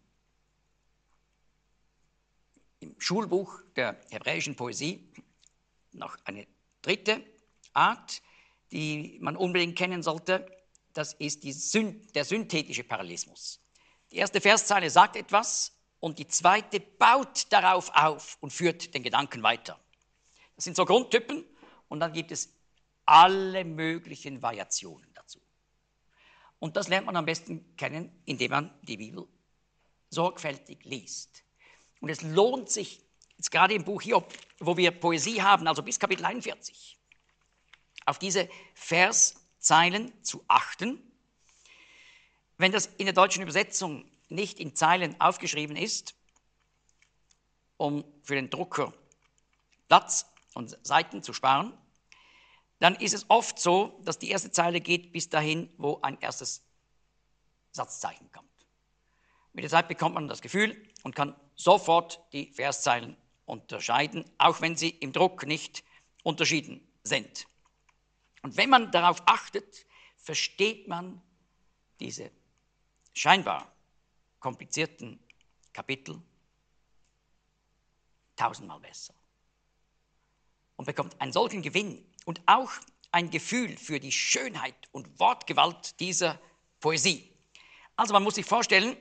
Speaker 1: Schulbuch der hebräischen Poesie noch eine dritte Art, die man unbedingt kennen sollte. Das ist der synthetische Parallelismus. Die erste Verszeile sagt etwas und die zweite baut darauf auf und führt den Gedanken weiter. Das sind so Grundtypen und dann gibt es alle möglichen Variationen dazu. Und das lernt man am besten kennen, indem man die Bibel sorgfältig liest. Und es lohnt sich, jetzt gerade im Buch Hiob, wo wir Poesie haben, also bis Kapitel 41, auf diese Verszeilen zu achten. Wenn das in der deutschen Übersetzung nicht in Zeilen aufgeschrieben ist, um für den Drucker Platz und Seiten zu sparen, dann ist es oft so, dass die erste Zeile geht bis dahin, wo ein erstes Satzzeichen kommt. Mit der Zeit bekommt man das Gefühl und kann sofort die Verszeilen unterscheiden, auch wenn sie im Druck nicht unterschieden sind. Und wenn man darauf achtet, versteht man diese scheinbar komplizierten Kapitel tausendmal besser und bekommt einen solchen Gewinn und auch ein Gefühl für die Schönheit und Wortgewalt dieser Poesie. Also man muss sich vorstellen,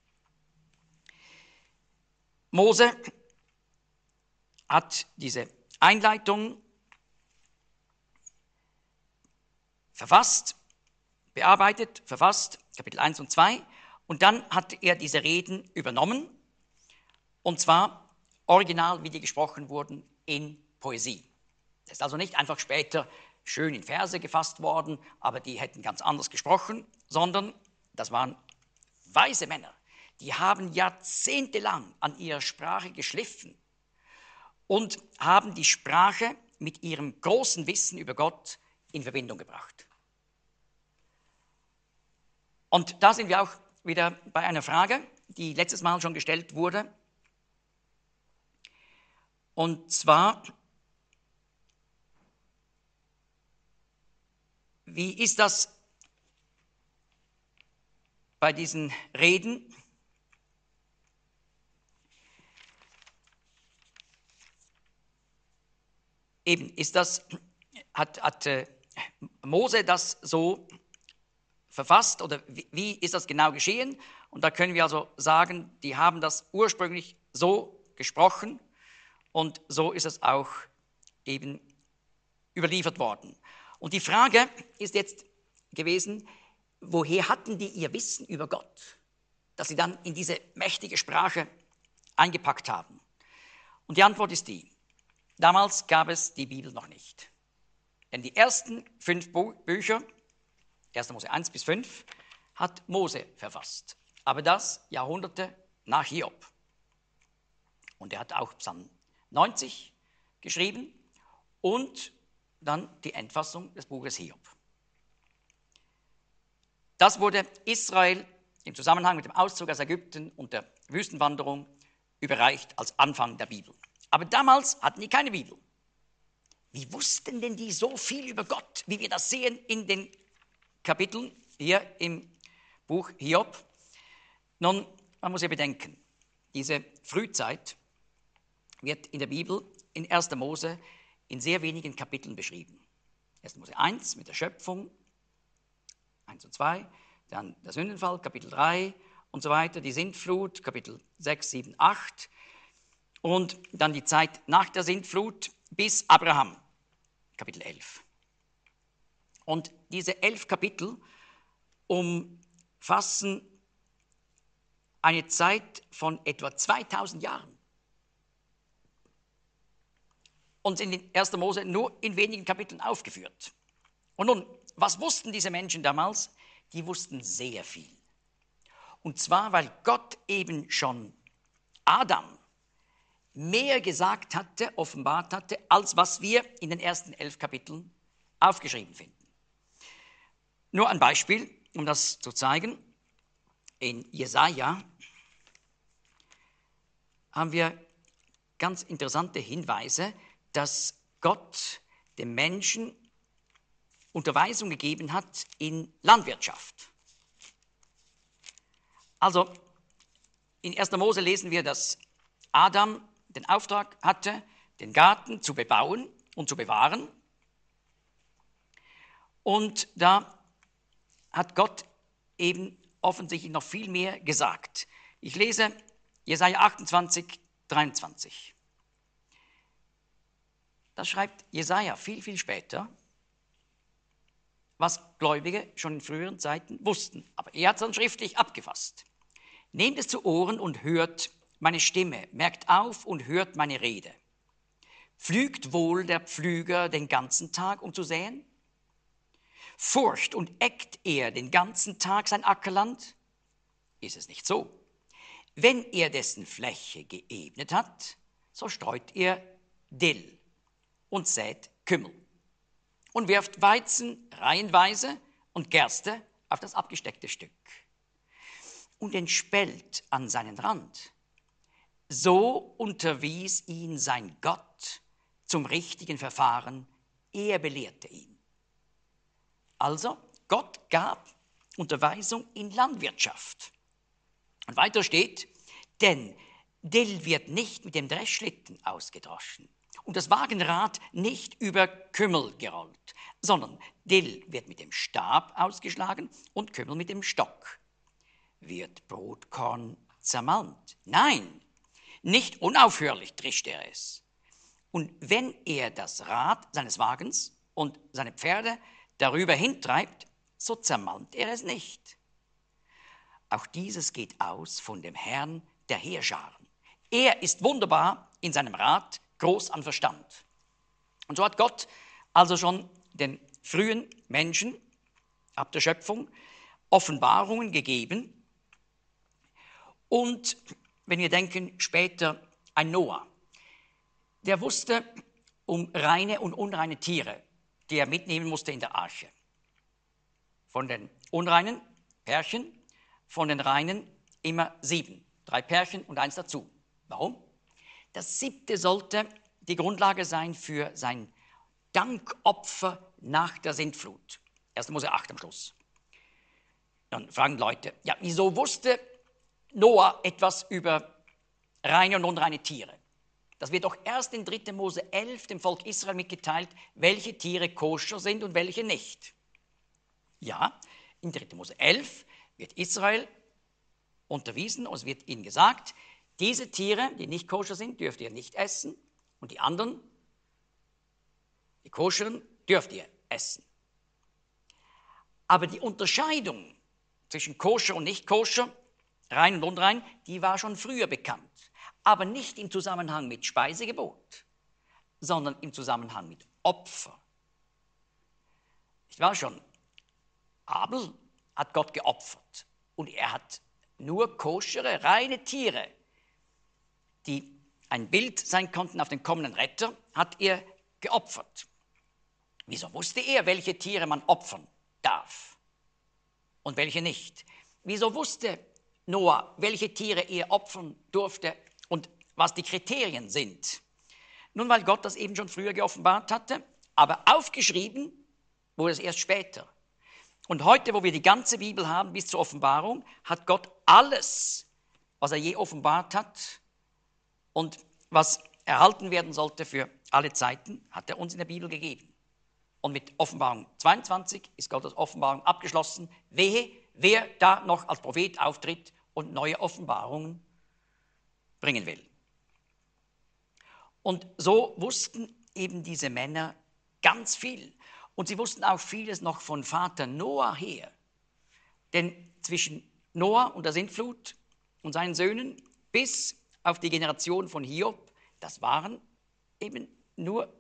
Speaker 1: Mose hat diese Einleitung verfasst, Kapitel 1 und 2, und dann hat er diese Reden übernommen, und zwar original, wie die gesprochen wurden, in Poesie. Das ist also nicht einfach später schön in Verse gefasst worden, aber die hätten ganz anders gesprochen, sondern das waren weise Männer, die haben jahrzehntelang an ihrer Sprache geschliffen und haben die Sprache mit ihrem großen Wissen über Gott in Verbindung gebracht. Und da sind wir auch wieder bei einer Frage, die letztes Mal schon gestellt wurde. Und zwar, wie ist das bei diesen Reden? Eben, hat Mose das so verfasst oder wie ist das genau geschehen? Und da können wir also sagen, die haben das ursprünglich so gesprochen und so ist es auch eben überliefert worden. Und die Frage ist jetzt gewesen, woher hatten die ihr Wissen über Gott, dass sie dann in diese mächtige Sprache eingepackt haben? Und die Antwort ist die: Damals gab es die Bibel noch nicht. Denn die ersten 5 Bücher, 1. Mose 1 bis 5, hat Mose verfasst. Aber das Jahrhunderte nach Hiob. Und er hat auch Psalm 90 geschrieben und dann die Endfassung des Buches Hiob. Das wurde Israel im Zusammenhang mit dem Auszug aus Ägypten und der Wüstenwanderung überreicht als Anfang der Bibel. Aber damals hatten die keine Bibel. Wie wussten denn die so viel über Gott, wie wir das sehen in den Kapiteln hier im Buch Hiob? Nun, man muss ja bedenken, diese Frühzeit wird in der Bibel in 1. Mose in sehr wenigen Kapiteln beschrieben. 1. Mose 1 mit der Schöpfung, 1 und 2, dann der Sündenfall, Kapitel 3 und so weiter, die Sintflut, Kapitel 6, 7, 8 und dann die Zeit nach der Sintflut bis Abraham, Kapitel 11. Und diese 11 Kapitel umfassen eine Zeit von etwa 2000 Jahren. Und sind in 1. Mose nur in wenigen Kapiteln aufgeführt. Und nun, was wussten diese Menschen damals? Die wussten sehr viel. Und zwar, weil Gott eben schon Adam mehr gesagt hatte, offenbart hatte, als was wir in den ersten 11 Kapiteln aufgeschrieben finden. Nur ein Beispiel, um das zu zeigen. In Jesaja haben wir ganz interessante Hinweise, dass Gott dem Menschen Unterweisung gegeben hat in Landwirtschaft. Also in 1. Mose lesen wir, dass Adam den Auftrag hatte, den Garten zu bebauen und zu bewahren. Und da hat Gott eben offensichtlich noch viel mehr gesagt. Ich lese Jesaja 28, 23. Das schreibt Jesaja viel, viel später, was Gläubige schon in früheren Zeiten wussten. Aber er hat es dann schriftlich abgefasst. Nehmt es zu Ohren und hört meine Stimme, merkt auf und hört meine Rede. Pflügt wohl der Pflüger den ganzen Tag, um zu säen? Furcht und eckt er den ganzen Tag sein Ackerland? Ist es nicht so? Wenn er dessen Fläche geebnet hat, so streut er Dill und sät Kümmel und wirft Weizen reihenweise und Gerste auf das abgesteckte Stück und entspellt an seinen Rand. So unterwies ihn sein Gott zum richtigen Verfahren, er belehrte ihn. Also, Gott gab Unterweisung in Landwirtschaft. Und weiter steht, denn Dill wird nicht mit dem Dreschschlitten ausgedroschen und das Wagenrad nicht über Kümmel gerollt, sondern Dill wird mit dem Stab ausgeschlagen und Kümmel mit dem Stock. Wird Brotkorn zermalmt? Nein, nicht unaufhörlich drischt er es. Und wenn er das Rad seines Wagens und seine Pferde darüber hintreibt, so zermalmt er es nicht. Auch dieses geht aus von dem Herrn der Heerscharen. Er ist wunderbar in seinem Rat, groß an Verstand. Und so hat Gott also schon den frühen Menschen ab der Schöpfung Offenbarungen gegeben. Und wenn wir denken, später ein Noah, der wusste um reine und unreine Tiere, die er mitnehmen musste in der Arche. Von den unreinen Pärchen, von den reinen immer 7. 3 Pärchen und 1 dazu. Warum? Das 7. sollte die Grundlage sein für sein Dankopfer nach der Sintflut. 1. Mose 8 am Schluss. Dann fragen Leute, ja, wieso wusste Noah etwas über reine und unreine Tiere? Das wird doch erst in 3. Mose 11 dem Volk Israel mitgeteilt, welche Tiere koscher sind und welche nicht. Ja, in 3. Mose 11 wird Israel unterwiesen und es wird ihnen gesagt, diese Tiere, die nicht koscher sind, dürft ihr nicht essen und die anderen, die koscheren, dürft ihr essen. Aber die Unterscheidung zwischen koscher und nicht koscher, rein und unrein, die war schon früher bekannt. Aber nicht im Zusammenhang mit Speisegebot, sondern im Zusammenhang mit Opfer. Ich war schon, Abel hat Gott geopfert und er hat nur koschere, reine Tiere, die ein Bild sein konnten auf den kommenden Retter, hat er geopfert. Wieso wusste er, welche Tiere man opfern darf und welche nicht? Wieso wusste Noah, welche Tiere er opfern durfte und was die Kriterien sind? Nun, weil Gott das eben schon früher geoffenbart hatte, aber aufgeschrieben wurde es erst später. Und heute, wo wir die ganze Bibel haben bis zur Offenbarung, hat Gott alles, was er je offenbart hat und was erhalten werden sollte für alle Zeiten, hat er uns in der Bibel gegeben. Und mit Offenbarung 22 ist Gottes Offenbarung abgeschlossen. Wehe, wer da noch als Prophet auftritt und neue Offenbarungen bringen will. Und so wussten eben diese Männer ganz viel. Und sie wussten auch vieles noch von Vater Noah her. Denn zwischen Noah und der Sintflut und seinen Söhnen bis auf die Generation von Hiob, das waren eben nur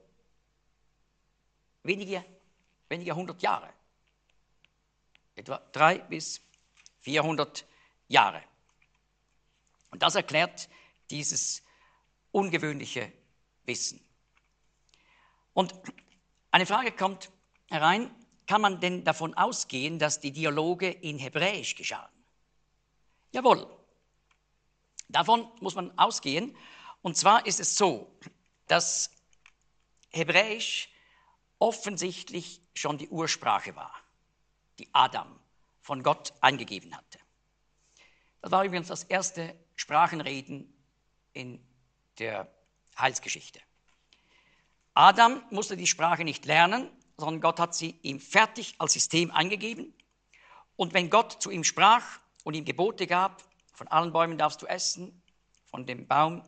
Speaker 1: wenige 100 Jahre. Etwa 300 bis 400 Jahre. Und das erklärt dieses ungewöhnliche Wissen. Und eine Frage kommt herein, kann man denn davon ausgehen, dass die Dialoge in Hebräisch geschahen? Jawohl, davon muss man ausgehen. Und zwar ist es so, dass Hebräisch offensichtlich schon die Ursprache war, die Adam von Gott eingegeben hatte. Das war übrigens das erste Sprachenreden in der Heilsgeschichte. Adam musste die Sprache nicht lernen, sondern Gott hat sie ihm fertig als System eingegeben. Und wenn Gott zu ihm sprach und ihm Gebote gab, von allen Bäumen darfst du essen, von dem Baum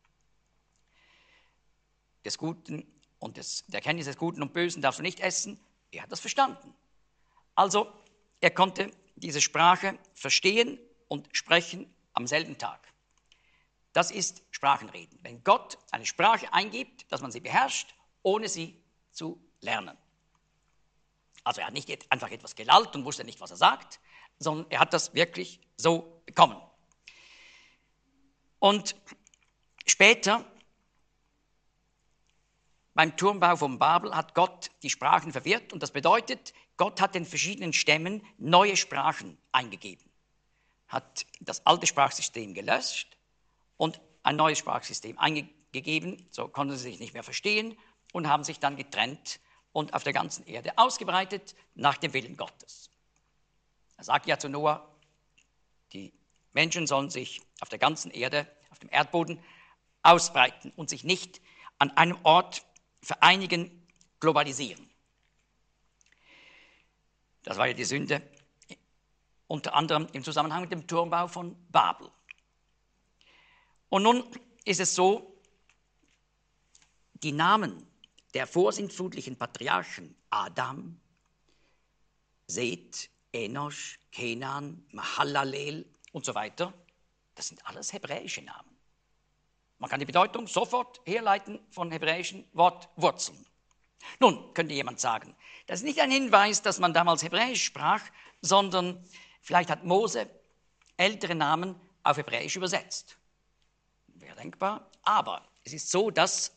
Speaker 1: des Guten und der Erkenntnis des Guten und Bösen darfst du nicht essen, er hat das verstanden. Also er konnte diese Sprache verstehen und sprechen am selben Tag. Das ist Sprachenreden. Wenn Gott eine Sprache eingibt, dass man sie beherrscht, ohne sie zu lernen. Also er hat nicht einfach etwas gelallt und wusste nicht, was er sagt, sondern er hat das wirklich so bekommen. Und später, beim Turmbau von Babel, hat Gott die Sprachen verwirrt. Und das bedeutet, Gott hat den verschiedenen Stämmen neue Sprachen eingegeben. Hat das alte Sprachsystem gelöscht und ein neues Sprachsystem eingegeben. So konnten sie sich nicht mehr verstehen und haben sich dann getrennt und auf der ganzen Erde ausgebreitet nach dem Willen Gottes. Er sagt ja zu Noah, die Menschen sollen sich auf der ganzen Erde, auf dem Erdboden ausbreiten und sich nicht an einem Ort vereinigen, globalisieren. Das war ja die Sünde, unter anderem im Zusammenhang mit dem Turmbau von Babel. Und nun ist es so, die Namen der vorsintflutlichen Patriarchen Adam, Seth, Enosch, Kenan, Mahalalel und so weiter, das sind alles hebräische Namen. Man kann die Bedeutung sofort herleiten von hebräischen Wortwurzeln. Nun könnte jemand sagen, das ist nicht ein Hinweis, dass man damals Hebräisch sprach, sondern vielleicht hat Mose ältere Namen auf Hebräisch übersetzt. Wäre denkbar. Aber es ist so, dass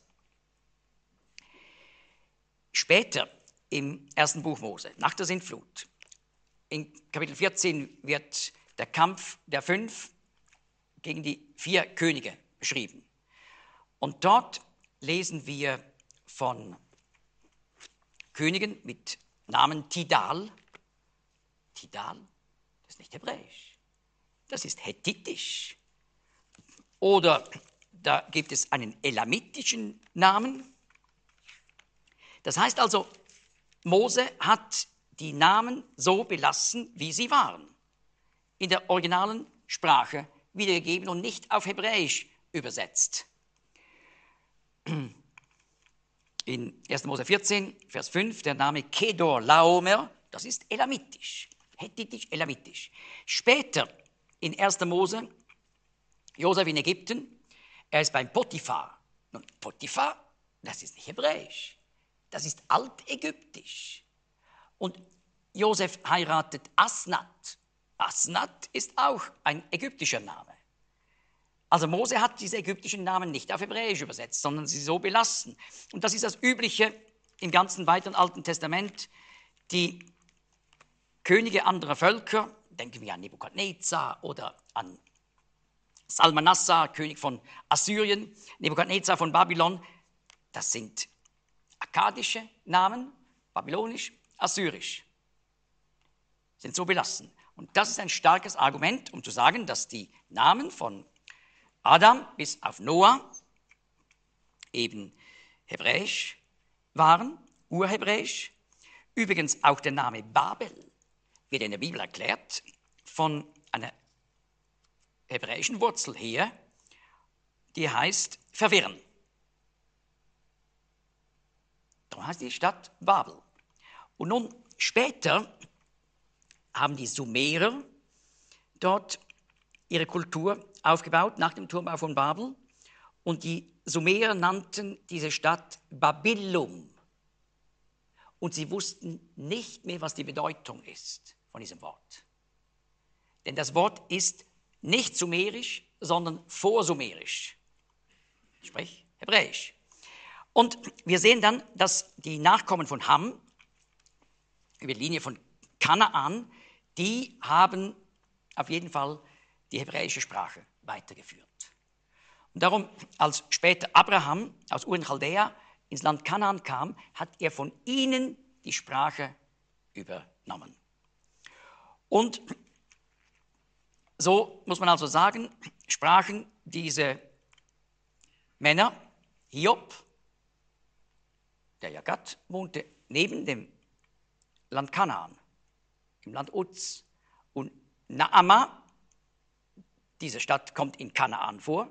Speaker 1: später im ersten Buch Mose, nach der Sintflut, in Kapitel 14 wird der Kampf der 5 gegen die 4 Könige beschrieben. Und dort lesen wir von Königen mit Namen Tidal. Tidal, das ist nicht hebräisch, das ist hethitisch. Oder da gibt es einen elamitischen Namen. Das heißt also, Mose hat die Namen so belassen, wie sie waren, in der originalen Sprache wiedergegeben und nicht auf Hebräisch übersetzt. In 1. Mose 14, Vers 5, der Name Kedor Laomer, das ist elamitisch, hethitisch-elamitisch. Später in 1. Mose, Josef in Ägypten, er ist beim Potiphar. Nun, Potiphar, das ist nicht hebräisch, das ist altägyptisch. Und Josef heiratet Asnat. Asnat ist auch ein ägyptischer Name. Also Mose hat diese ägyptischen Namen nicht auf Hebräisch übersetzt, sondern sie so belassen. Und das ist das Übliche im ganzen weiteren Alten Testament. Die Könige anderer Völker, denken wir an Nebukadnezar oder an Salmanassar, König von Assyrien, Nebukadnezar von Babylon, das sind akkadische Namen, babylonisch, assyrisch, sind so belassen. Und das ist ein starkes Argument, um zu sagen, dass die Namen von Adam bis auf Noah eben hebräisch waren, urhebräisch. Übrigens auch der Name Babel wird in der Bibel erklärt von einer hebräischen Wurzel her, die heißt verwirren. Darum heißt die Stadt Babel. Und nun später haben die Sumerer dort ihre Kultur aufgebaut nach dem Turmbau von Babel. Und die Sumerer nannten diese Stadt Babylum. Und sie wussten nicht mehr, was die Bedeutung ist von diesem Wort. Denn das Wort ist nicht sumerisch, sondern vorsumerisch. Sprich hebräisch. Und wir sehen dann, dass die Nachkommen von Ham, über die Linie von Kanaan, die haben auf jeden Fall die hebräische Sprache weitergeführt. Und darum, als später Abraham aus Ur in Chaldea ins Land Kanaan kam, hat er von ihnen die Sprache übernommen. Und so muss man also sagen, sprachen diese Männer, Hiob, der ja Gad wohnte, neben dem Land Kanaan, im Land Uz, und Naama, diese Stadt kommt in Kanaan vor,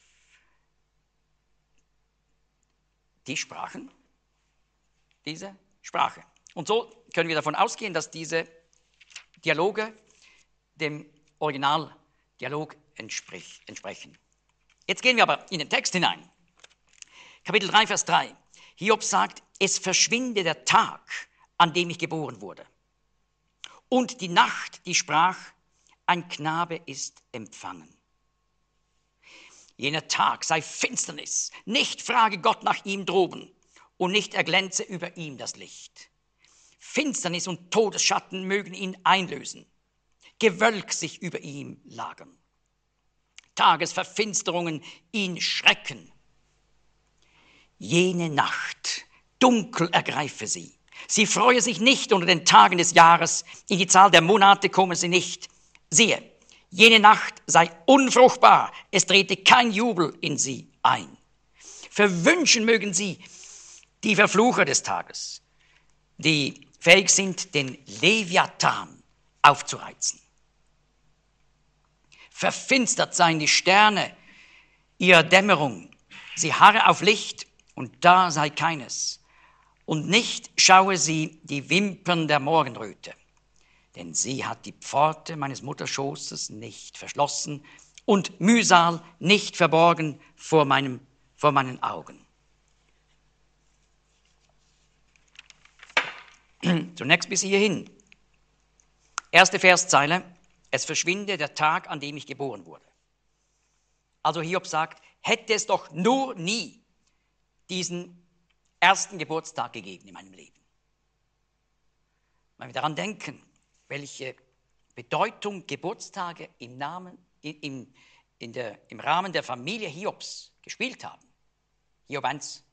Speaker 1: die sprachen diese Sprache. Und so können wir davon ausgehen, dass diese Dialoge dem Originaldialog entsprechen. Jetzt gehen wir aber in den Text hinein. Kapitel 3, Vers 3. Hiob sagt, es verschwinde der Tag, an dem ich geboren wurde. Und die Nacht, die sprach, ein Knabe ist empfangen. Jener Tag sei Finsternis, nicht frage Gott nach ihm droben und nicht erglänze über ihm das Licht. Finsternis und Todesschatten mögen ihn einlösen, Gewölk sich über ihm lagern. Tagesverfinsterungen ihn schrecken. Jene Nacht, dunkel ergreife sie. Sie freue sich nicht unter den Tagen des Jahres, in die Zahl der Monate komme sie nicht. Siehe, jene Nacht sei unfruchtbar, es trete kein Jubel in sie ein. Verwünschen mögen sie die Verflucher des Tages, die fähig sind, den Leviathan aufzureizen. Verfinstert seien die Sterne ihrer Dämmerung, sie harre auf Licht und da sei keines. Und nicht schaue sie die Wimpern der Morgenröte, denn sie hat die Pforte meines Mutterschoßes nicht verschlossen und Mühsal nicht verborgen vor meinen Augen. Zunächst bis hierhin. Erste Verszeile, es verschwinde der Tag, an dem ich geboren wurde. Also Hiob sagt, hätte es doch nur nie diesen ersten Geburtstag gegeben in meinem Leben. Wenn wir daran denken, welche Bedeutung Geburtstage im Rahmen der Familie Hiobs gespielt haben. Hiob 1.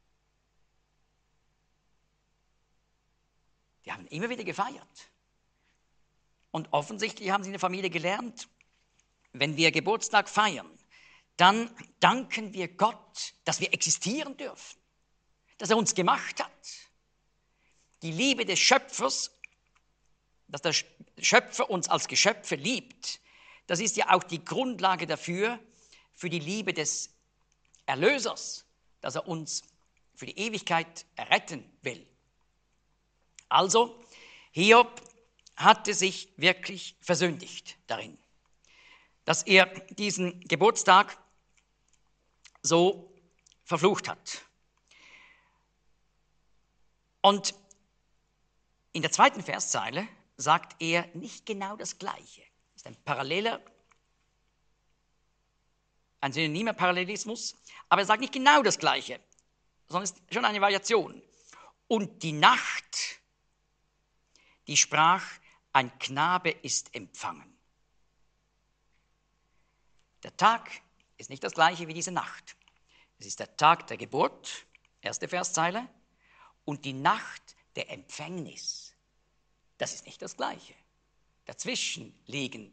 Speaker 1: Die haben immer wieder gefeiert. Und offensichtlich haben sie in der Familie gelernt, wenn wir Geburtstag feiern, dann danken wir Gott, dass wir existieren dürfen, dass er uns gemacht hat. Die Liebe des Schöpfers, dass der Schöpfer uns als Geschöpfe liebt, das ist ja auch die Grundlage dafür, für die Liebe des Erlösers, dass er uns für die Ewigkeit erretten will. Also, Hiob hatte sich wirklich versündigt darin, dass er diesen Geburtstag so verflucht hat. Und in der zweiten Verszeile sagt er nicht genau das Gleiche. Das ist ein synonymer Parallelismus, aber er sagt nicht genau das Gleiche, sondern es ist schon eine Variation. Und die Nacht, die sprach, ein Knabe ist empfangen. Der Tag ist nicht das Gleiche wie diese Nacht. Es ist der Tag der Geburt, erste Verszeile, und die Nacht der Empfängnis. Das ist nicht das Gleiche. Dazwischen liegen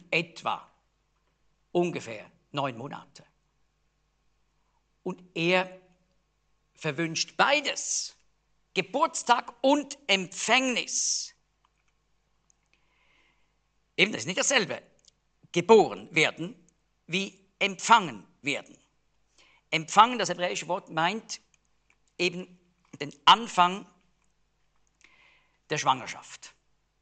Speaker 1: ungefähr 9 Monate. Und er verwünscht beides, Geburtstag und Empfängnis. Eben, das ist nicht dasselbe, geboren werden wie empfangen werden. Empfangen, das hebräische Wort, meint eben den Anfang der Schwangerschaft.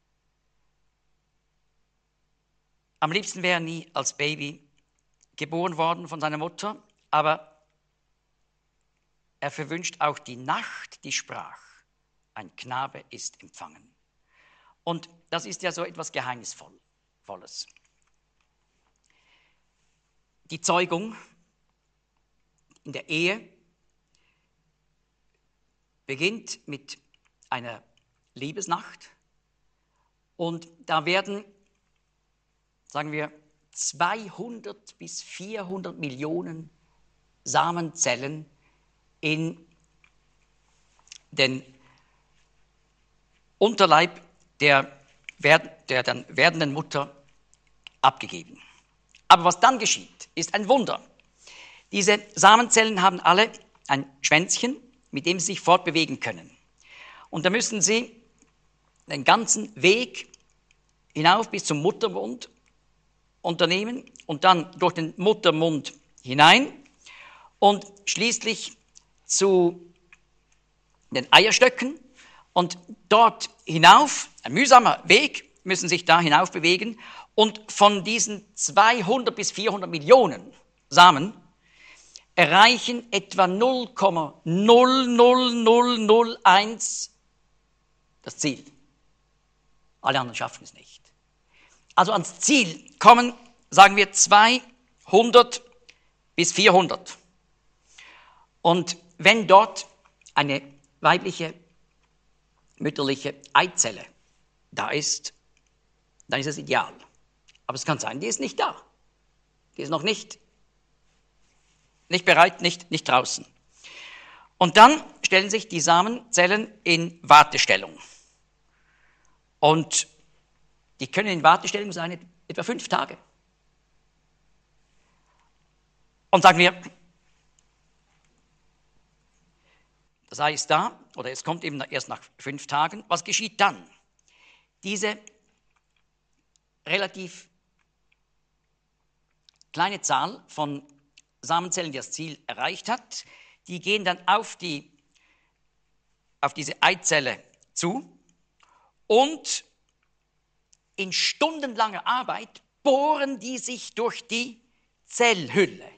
Speaker 1: Am liebsten wäre er nie als Baby geboren worden von seiner Mutter, aber er verwünscht auch die Nacht, die sprach, ein Knabe ist empfangen. Und das ist ja so etwas Geheimnisvolles. Die Zeugung in der Ehe beginnt mit einer Liebesnacht und da werden, sagen wir, 200 bis 400 Millionen Samenzellen in den Unterleib der dann werdenden Mutter abgegeben. Aber was dann geschieht, ist ein Wunder. Diese Samenzellen haben alle ein Schwänzchen, mit dem sie sich fortbewegen können. Und da müssen sie den ganzen Weg hinauf bis zum Muttermund unternehmen und dann durch den Muttermund hinein und schließlich zu den Eierstöcken und dort hinauf, ein mühsamer Weg, müssen sich da hinauf bewegen und von diesen 200 bis 400 Millionen Samen erreichen etwa 0,00001 das Ziel. Alle anderen schaffen es nicht. Also ans Ziel kommen, sagen wir, 200 bis 400. Und wenn dort eine weibliche, mütterliche Eizelle da ist, dann ist es ideal. Aber es kann sein, die ist nicht da. Die ist noch nicht bereit, nicht draußen. Und dann stellen sich die Samenzellen in Wartestellung. Und die können in Wartestellung sein etwa 5 Tage. Und sagen wir, das Ei ist da, oder es kommt eben erst nach 5 Tagen. Was geschieht dann? Diese relativ kleine Zahl von Samenzellen, die das Ziel erreicht hat, die gehen dann auf diese Eizelle zu und in stundenlanger Arbeit bohren die sich durch die Zellhülle.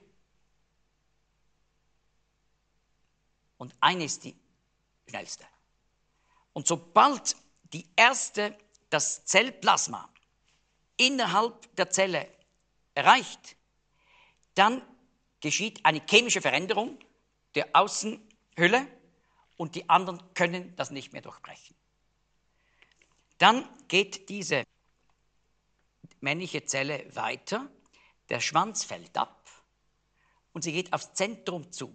Speaker 1: Und eine ist die schnellste. Und sobald das Zellplasma innerhalb der Zelle erreicht, dann geschieht eine chemische Veränderung der Außenhülle und die anderen können das nicht mehr durchbrechen. Dann geht diese männliche Zelle weiter, der Schwanz fällt ab und sie geht aufs Zentrum zu.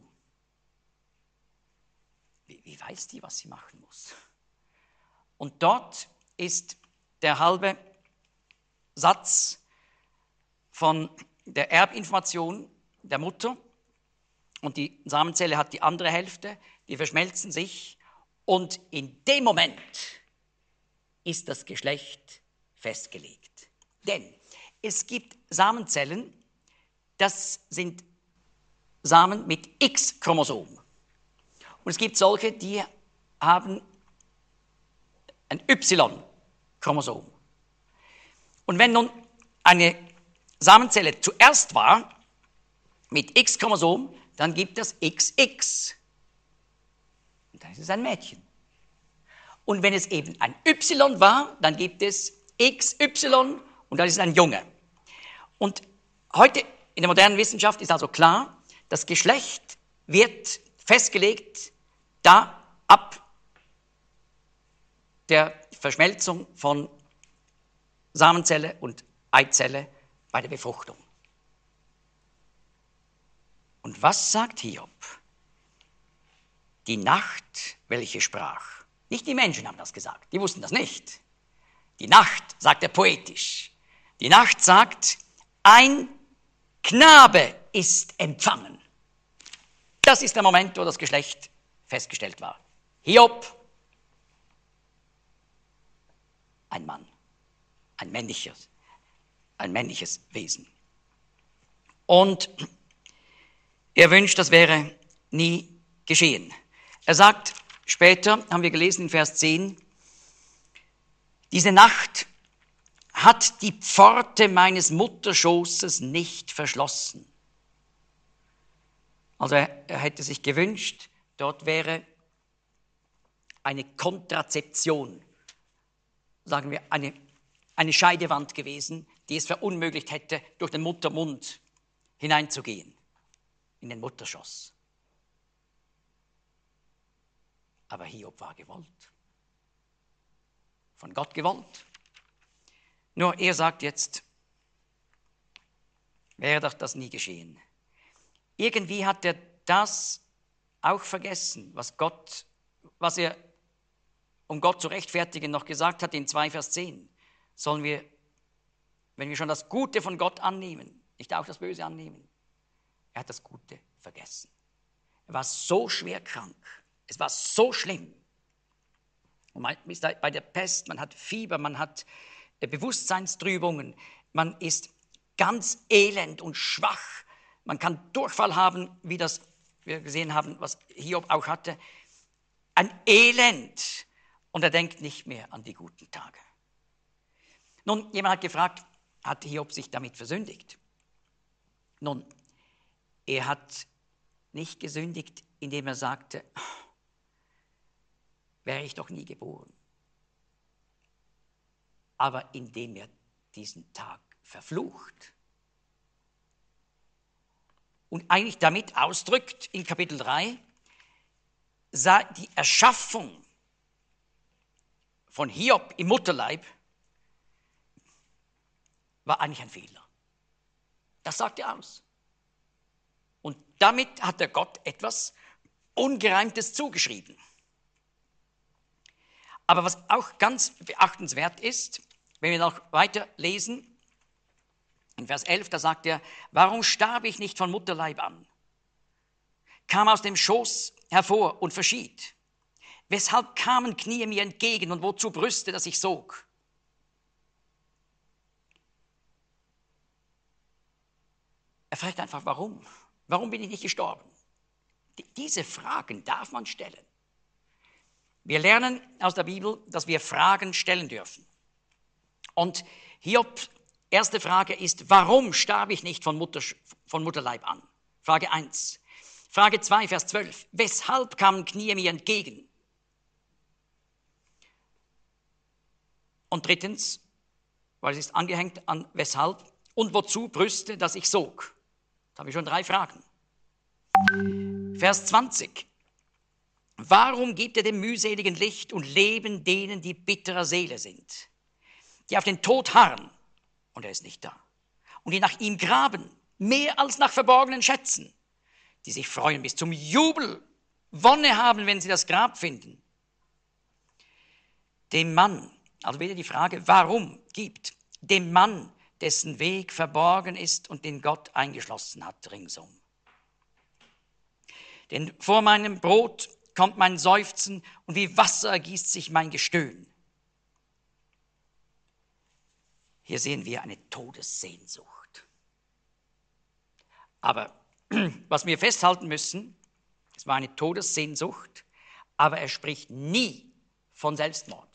Speaker 1: Wie weiß die, was sie machen muss? Und dort ist der halbe Satz von der Erbinformation der Mutter und die Samenzelle hat die andere Hälfte, die verschmelzen sich und in dem Moment ist das Geschlecht festgelegt. Denn es gibt Samenzellen, das sind Samen mit X-Chromosom. Und es gibt solche, die haben ein Y-Chromosom. Und wenn nun eine Samenzelle zuerst war mit X-Chromosom, dann gibt es XX. Und dann ist es ein Mädchen. Und wenn es eben ein Y war, dann gibt es XY und dann ist es ein Junge. Und heute in der modernen Wissenschaft ist also klar, das Geschlecht wird festgelegt da ab der Verschmelzung von Samenzelle und Eizelle bei der Befruchtung. Und was sagt Hiob? Die Nacht, welche sprach. Nicht die Menschen haben das gesagt, die wussten das nicht. Die Nacht, sagt er poetisch. Die Nacht sagt, ein Knabe ist empfangen. Das ist der Moment, wo das Geschlecht festgestellt war. Hiob, ein Mann, ein männliches Wesen. Und er wünscht, das wäre nie geschehen. Er sagt später, haben wir gelesen in Vers 10, diese Nacht hat die Pforte meines Mutterschoßes nicht verschlossen. Also er hätte sich gewünscht, dort wäre eine Kontrazeption, sagen wir eine Scheidewand gewesen, die es verunmöglicht hätte, durch den Muttermund hineinzugehen, in den Mutterschoß. Aber Hiob war gewollt. Von Gott gewollt. Nur er sagt jetzt, wäre doch das nie geschehen. Irgendwie hat er das auch vergessen, was er, um Gott zu rechtfertigen, noch gesagt hat in 2 Vers 10. Sollen wir, wenn wir schon das Gute von Gott annehmen, nicht auch das Böse annehmen? Er hat das Gute vergessen. Er war so schwer krank. Es war so schlimm. Und man ist bei der Pest, man hat Fieber, man hat Bewusstseinstrübungen, man ist ganz elend und schwach. Man kann Durchfall haben, wie das wir gesehen haben, was Hiob auch hatte. Ein Elend. Und er denkt nicht mehr an die guten Tage. Nun, jemand hat gefragt, hat Hiob sich damit versündigt? Nun, er hat nicht gesündigt, indem er sagte, wäre ich doch nie geboren. aber indem er diesen Tag verflucht. Und eigentlich damit ausdrückt in Kapitel 3, die Erschaffung von Hiob im Mutterleib war eigentlich ein Fehler. Das sagt er aus. Und damit hat der Gott etwas Ungereimtes zugeschrieben. Aber was auch ganz beachtenswert ist, wenn wir noch weiter lesen, in Vers 11, da sagt er, warum starb ich nicht von Mutterleib an? Kam aus dem Schoß hervor und verschied. Weshalb kamen Knie mir entgegen und wozu Brüste, dass ich sog? Er fragt einfach, warum? Warum bin ich nicht gestorben? Diese Fragen darf man stellen. Wir lernen aus der Bibel, dass wir Fragen stellen dürfen. Und Hiobs erste Frage ist, warum starb ich nicht von Mutterleib an? Frage 1. Frage 2, Vers 12. Weshalb kamen Knie mir entgegen? Und drittens, weil es ist angehängt an weshalb und wozu Brüste, dass ich sog. Da habe ich schon 3 Fragen. Vers 20. Warum gibt er dem mühseligen Licht und Leben denen, die bitterer Seele sind, die auf den Tod harren, und er ist nicht da, und die nach ihm graben, mehr als nach verborgenen Schätzen, die sich freuen bis zum Jubel, Wonne haben, wenn sie das Grab finden. Dem Mann, also wieder die Frage, warum gibt dem Mann, dessen Weg verborgen ist und den Gott eingeschlossen hat ringsum. Denn vor meinem Brot kommt mein Seufzen und wie Wasser ergießt sich mein Gestöhn. Hier sehen wir eine Todessehnsucht. Aber was wir festhalten müssen, es war eine Todessehnsucht, aber er spricht nie von Selbstmord.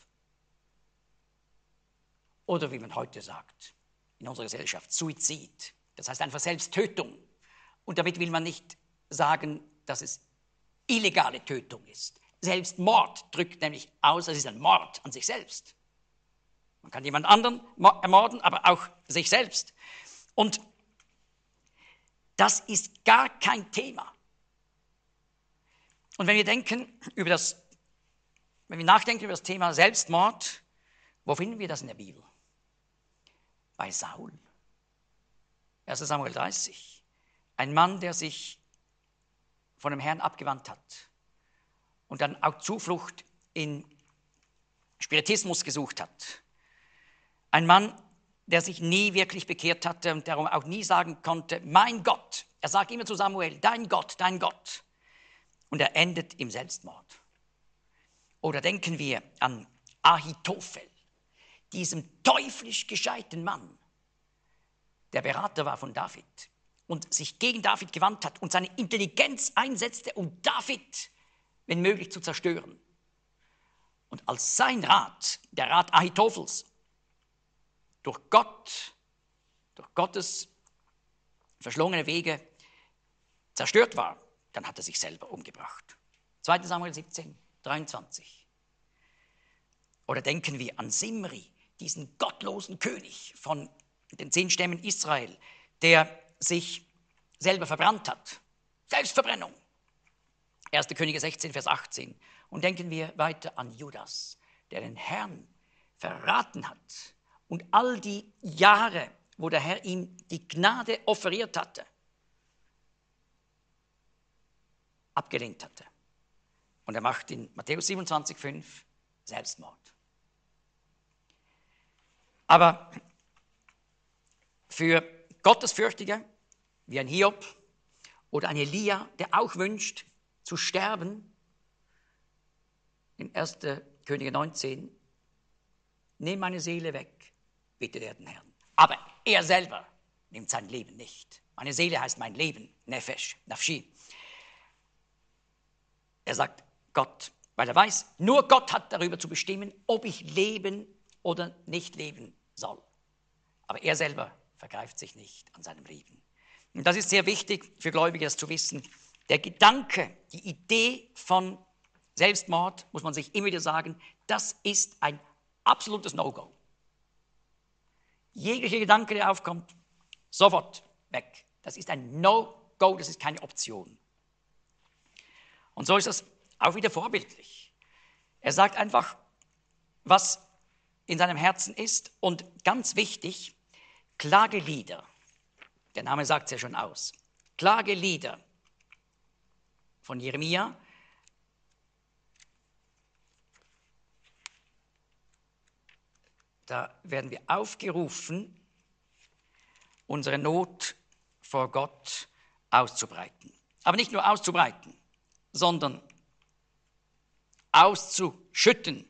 Speaker 1: Oder wie man heute sagt, in unserer Gesellschaft, Suizid. Das heißt einfach Selbsttötung. Und damit will man nicht sagen, dass es illegale Tötung ist. Selbstmord drückt nämlich aus, es ist ein Mord an sich selbst. Man kann jemand anderen ermorden, aber auch sich selbst. Und das ist gar kein Thema. Und wenn wir nachdenken über das Thema Selbstmord, wo finden wir das in der Bibel? Bei Saul. 1. Samuel 30. Ein Mann, der sich von dem Herrn abgewandt hat und dann auch Zuflucht in Spiritismus gesucht hat. Ein Mann, der sich nie wirklich bekehrt hatte und darum auch nie sagen konnte, mein Gott. Er sagt immer zu Samuel, dein Gott, dein Gott. Und er endet im Selbstmord. Oder denken wir an Ahitophel, diesem teuflisch gescheiten Mann, der Berater war von David und sich gegen David gewandt hat und seine Intelligenz einsetzte, um David, wenn möglich, zu zerstören. Und als sein Rat, der Rat Ahitophels, durch Gottes verschlungene Wege zerstört war, dann hat er sich selber umgebracht. 2. Samuel 17, 23. Oder denken wir an Simri, diesen gottlosen König von den 10 Stämmen Israel, der sich selber verbrannt hat. Selbstverbrennung. 1. Könige 16, Vers 18. Und denken wir weiter an Judas, der den Herrn verraten hat und all die Jahre, wo der Herr ihm die Gnade offeriert hatte, abgelehnt hatte. Und er macht in Matthäus 27, 5 Selbstmord. Aber für Gottesfürchtige, wie ein Hiob oder ein Elia, der auch wünscht, zu sterben, in 1. Könige 19, nimm meine Seele weg, bittet er den Herrn. Aber er selber nimmt sein Leben nicht. Meine Seele heißt mein Leben, Nefesh, Nafshi. Er sagt Gott, weil er weiß, nur Gott hat darüber zu bestimmen, ob ich leben oder nicht leben soll. Aber er selber vergreift sich nicht an seinem Leben. Und das ist sehr wichtig für Gläubige, das zu wissen. Der Gedanke, die Idee von Selbstmord, muss man sich immer wieder sagen, das ist ein absolutes No-Go. Jeglicher Gedanke, der aufkommt, sofort weg. Das ist ein No-Go, das ist keine Option. Und so ist das auch wieder vorbildlich. Er sagt einfach, was in seinem Herzen ist. Und ganz wichtig, Klagelieder. Der Name sagt es ja schon aus. Klagelieder von Jeremia. Da werden wir aufgerufen, unsere Not vor Gott auszubreiten. Aber nicht nur auszubreiten, sondern auszuschütten.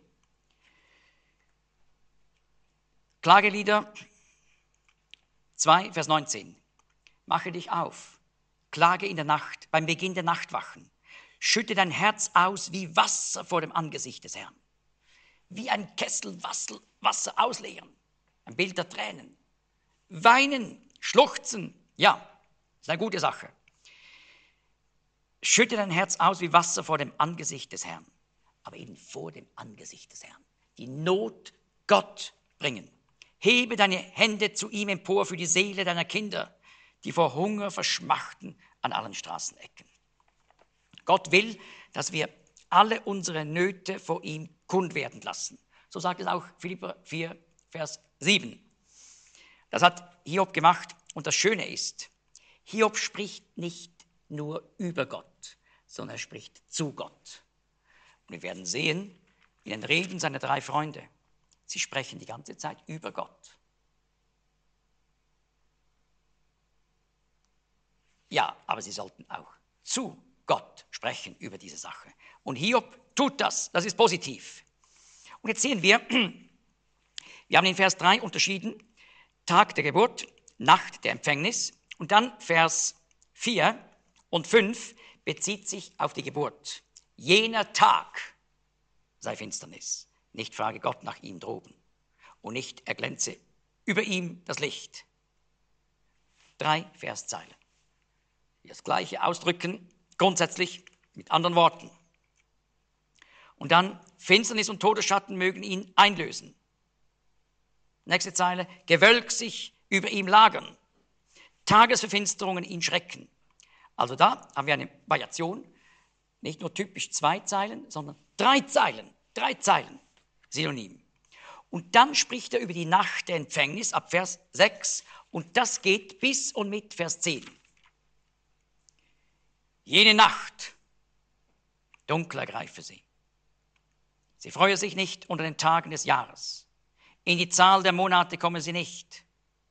Speaker 1: Klagelieder 2, Vers 19. Mache dich auf, klage in der Nacht, beim Beginn der Nachtwachen. Schütte dein Herz aus wie Wasser vor dem Angesicht des Herrn. Wie ein Kessel Wasser ausleeren. Ein Bild der Tränen. Weinen, schluchzen, ja, ist eine gute Sache. Schütte dein Herz aus wie Wasser vor dem Angesicht des Herrn. Aber eben vor dem Angesicht des Herrn. Die Not Gott bringen. Hebe deine Hände zu ihm empor für die Seele deiner Kinder, die vor Hunger verschmachten an allen Straßenecken. Gott will, dass wir alle unsere Nöte vor ihm kund werden lassen. So sagt es auch Philipper 4, Vers 7. Das hat Hiob gemacht und das Schöne ist, Hiob spricht nicht nur über Gott, sondern er spricht zu Gott. Und wir werden sehen, in den Reden seiner 3 Freunde, sie sprechen die ganze Zeit über Gott. Ja, aber sie sollten auch zu Gott sprechen über diese Sache. Und Hiob tut das, das ist positiv. Und jetzt sehen wir haben in Vers 3 unterschieden, Tag der Geburt, Nacht der Empfängnis. Und dann Vers 4 und 5 bezieht sich auf die Geburt. Jener Tag sei Finsternis. Nicht frage Gott nach ihm droben. Und nicht erglänze über ihm das Licht. 3 Verszeilen. Die das Gleiche ausdrücken, grundsätzlich mit anderen Worten. Und dann, Finsternis und Todesschatten mögen ihn einlösen. Nächste Zeile, Gewölk sich über ihm lagern. Tagesverfinsterungen ihn schrecken. Also da haben wir eine Variation, nicht nur typisch 2 Zeilen, sondern 3 Zeilen. 3 Zeilen, Synonym. Und dann spricht er über die Nacht der Empfängnis ab Vers 6 und das geht bis und mit Vers 10. Jene Nacht, dunkel ergreife sie. Sie freue sich nicht unter den Tagen des Jahres. In die Zahl der Monate komme sie nicht.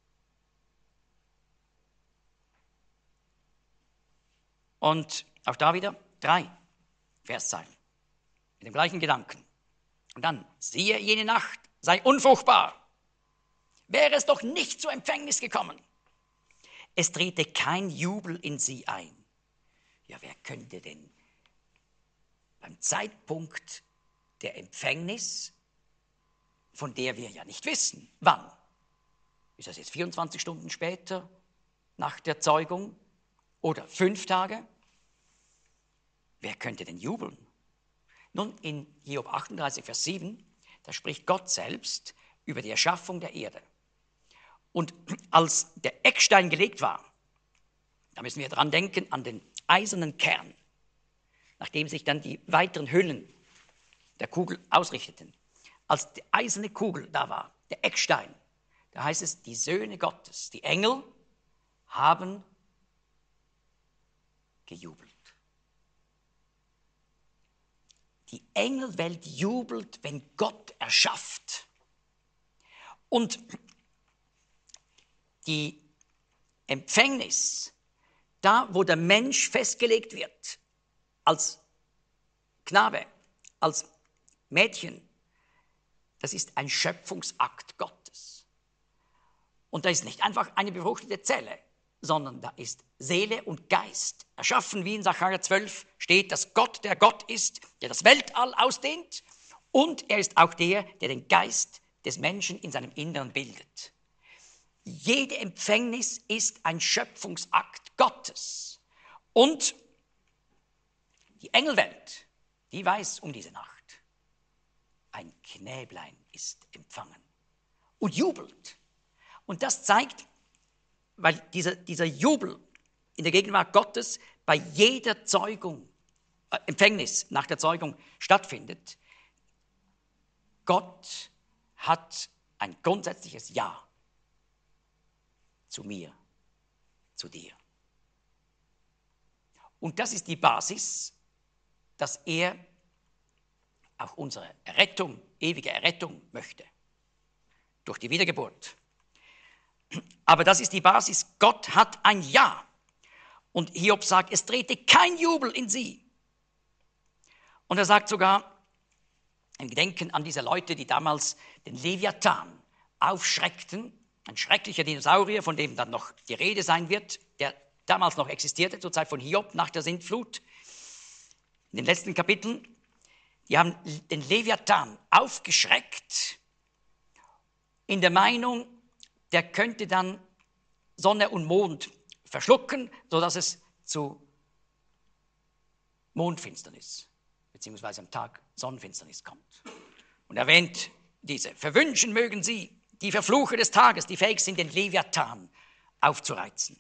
Speaker 1: Und auch da wieder 3 Verszeilen mit dem gleichen Gedanken. Und dann, siehe, jene Nacht sei unfruchtbar. Wäre es doch nicht zur Empfängnis gekommen. Es trete kein Jubel in sie ein. Ja, wer könnte denn beim Zeitpunkt der Empfängnis, von der wir ja nicht wissen, wann? Ist das jetzt 24 Stunden später nach der Zeugung oder 5 Tage? Wer könnte denn jubeln? Nun, in Hiob 38, Vers 7, da spricht Gott selbst über die Erschaffung der Erde. Und als der Eckstein gelegt war, da müssen wir dran denken an den eisernen Kern, nachdem sich dann die weiteren Hüllen der Kugel ausrichteten. Als die eiserne Kugel da war, der Eckstein, da heißt es, die Söhne Gottes, die Engel, haben gejubelt. Die Engelwelt jubelt, wenn Gott erschafft. Und die Empfängnis, da wo der Mensch festgelegt wird, als Knabe, als Mädchen, das ist ein Schöpfungsakt Gottes. Und da ist nicht einfach eine befruchtete Zelle, sondern da ist Seele und Geist erschaffen, wie in Sacharja 12 steht, dass Gott der Gott ist, der das Weltall ausdehnt und er ist auch der, der den Geist des Menschen in seinem Inneren bildet. Jede Empfängnis ist ein Schöpfungsakt Gottes. Und die Engelwelt, die weiß um diese Nacht. Ein Knäblein ist empfangen und jubelt. Und das zeigt, weil dieser Jubel in der Gegenwart Gottes bei jeder Zeugung, Empfängnis nach der Zeugung stattfindet, Gott hat ein grundsätzliches Ja zu mir, zu dir. Und das ist die Basis, dass er auch unsere Errettung, ewige Errettung möchte, durch die Wiedergeburt. Aber das ist die Basis, Gott hat ein Ja. Und Hiob sagt, es trete kein Jubel in sie. Und er sagt sogar, im Gedenken an diese Leute, die damals den Leviathan aufschreckten, ein schrecklicher Dinosaurier, von dem dann noch die Rede sein wird, der damals noch existierte, zur Zeit von Hiob, nach der Sintflut. In den letzten Kapiteln, die haben den Leviathan aufgeschreckt, in der Meinung, der könnte dann Sonne und Mond verschlucken, sodass es zu Mondfinsternis beziehungsweise am Tag Sonnenfinsternis kommt. Und erwähnt diese, verwünschen mögen sie, die Verfluche des Tages, die fähig sind, den Leviathan aufzureizen.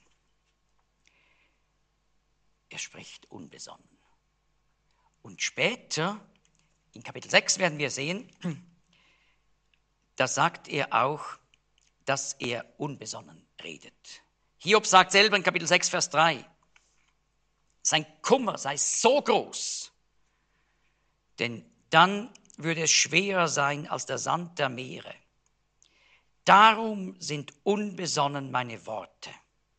Speaker 1: Er spricht unbesonnen. Und später, in Kapitel 6 werden wir sehen, da sagt er auch, dass er unbesonnen redet. Hiob sagt selber in Kapitel 6, Vers 3, sein Kummer sei so groß, denn dann würde es schwerer sein als der Sand der Meere. Darum sind unbesonnen meine Worte.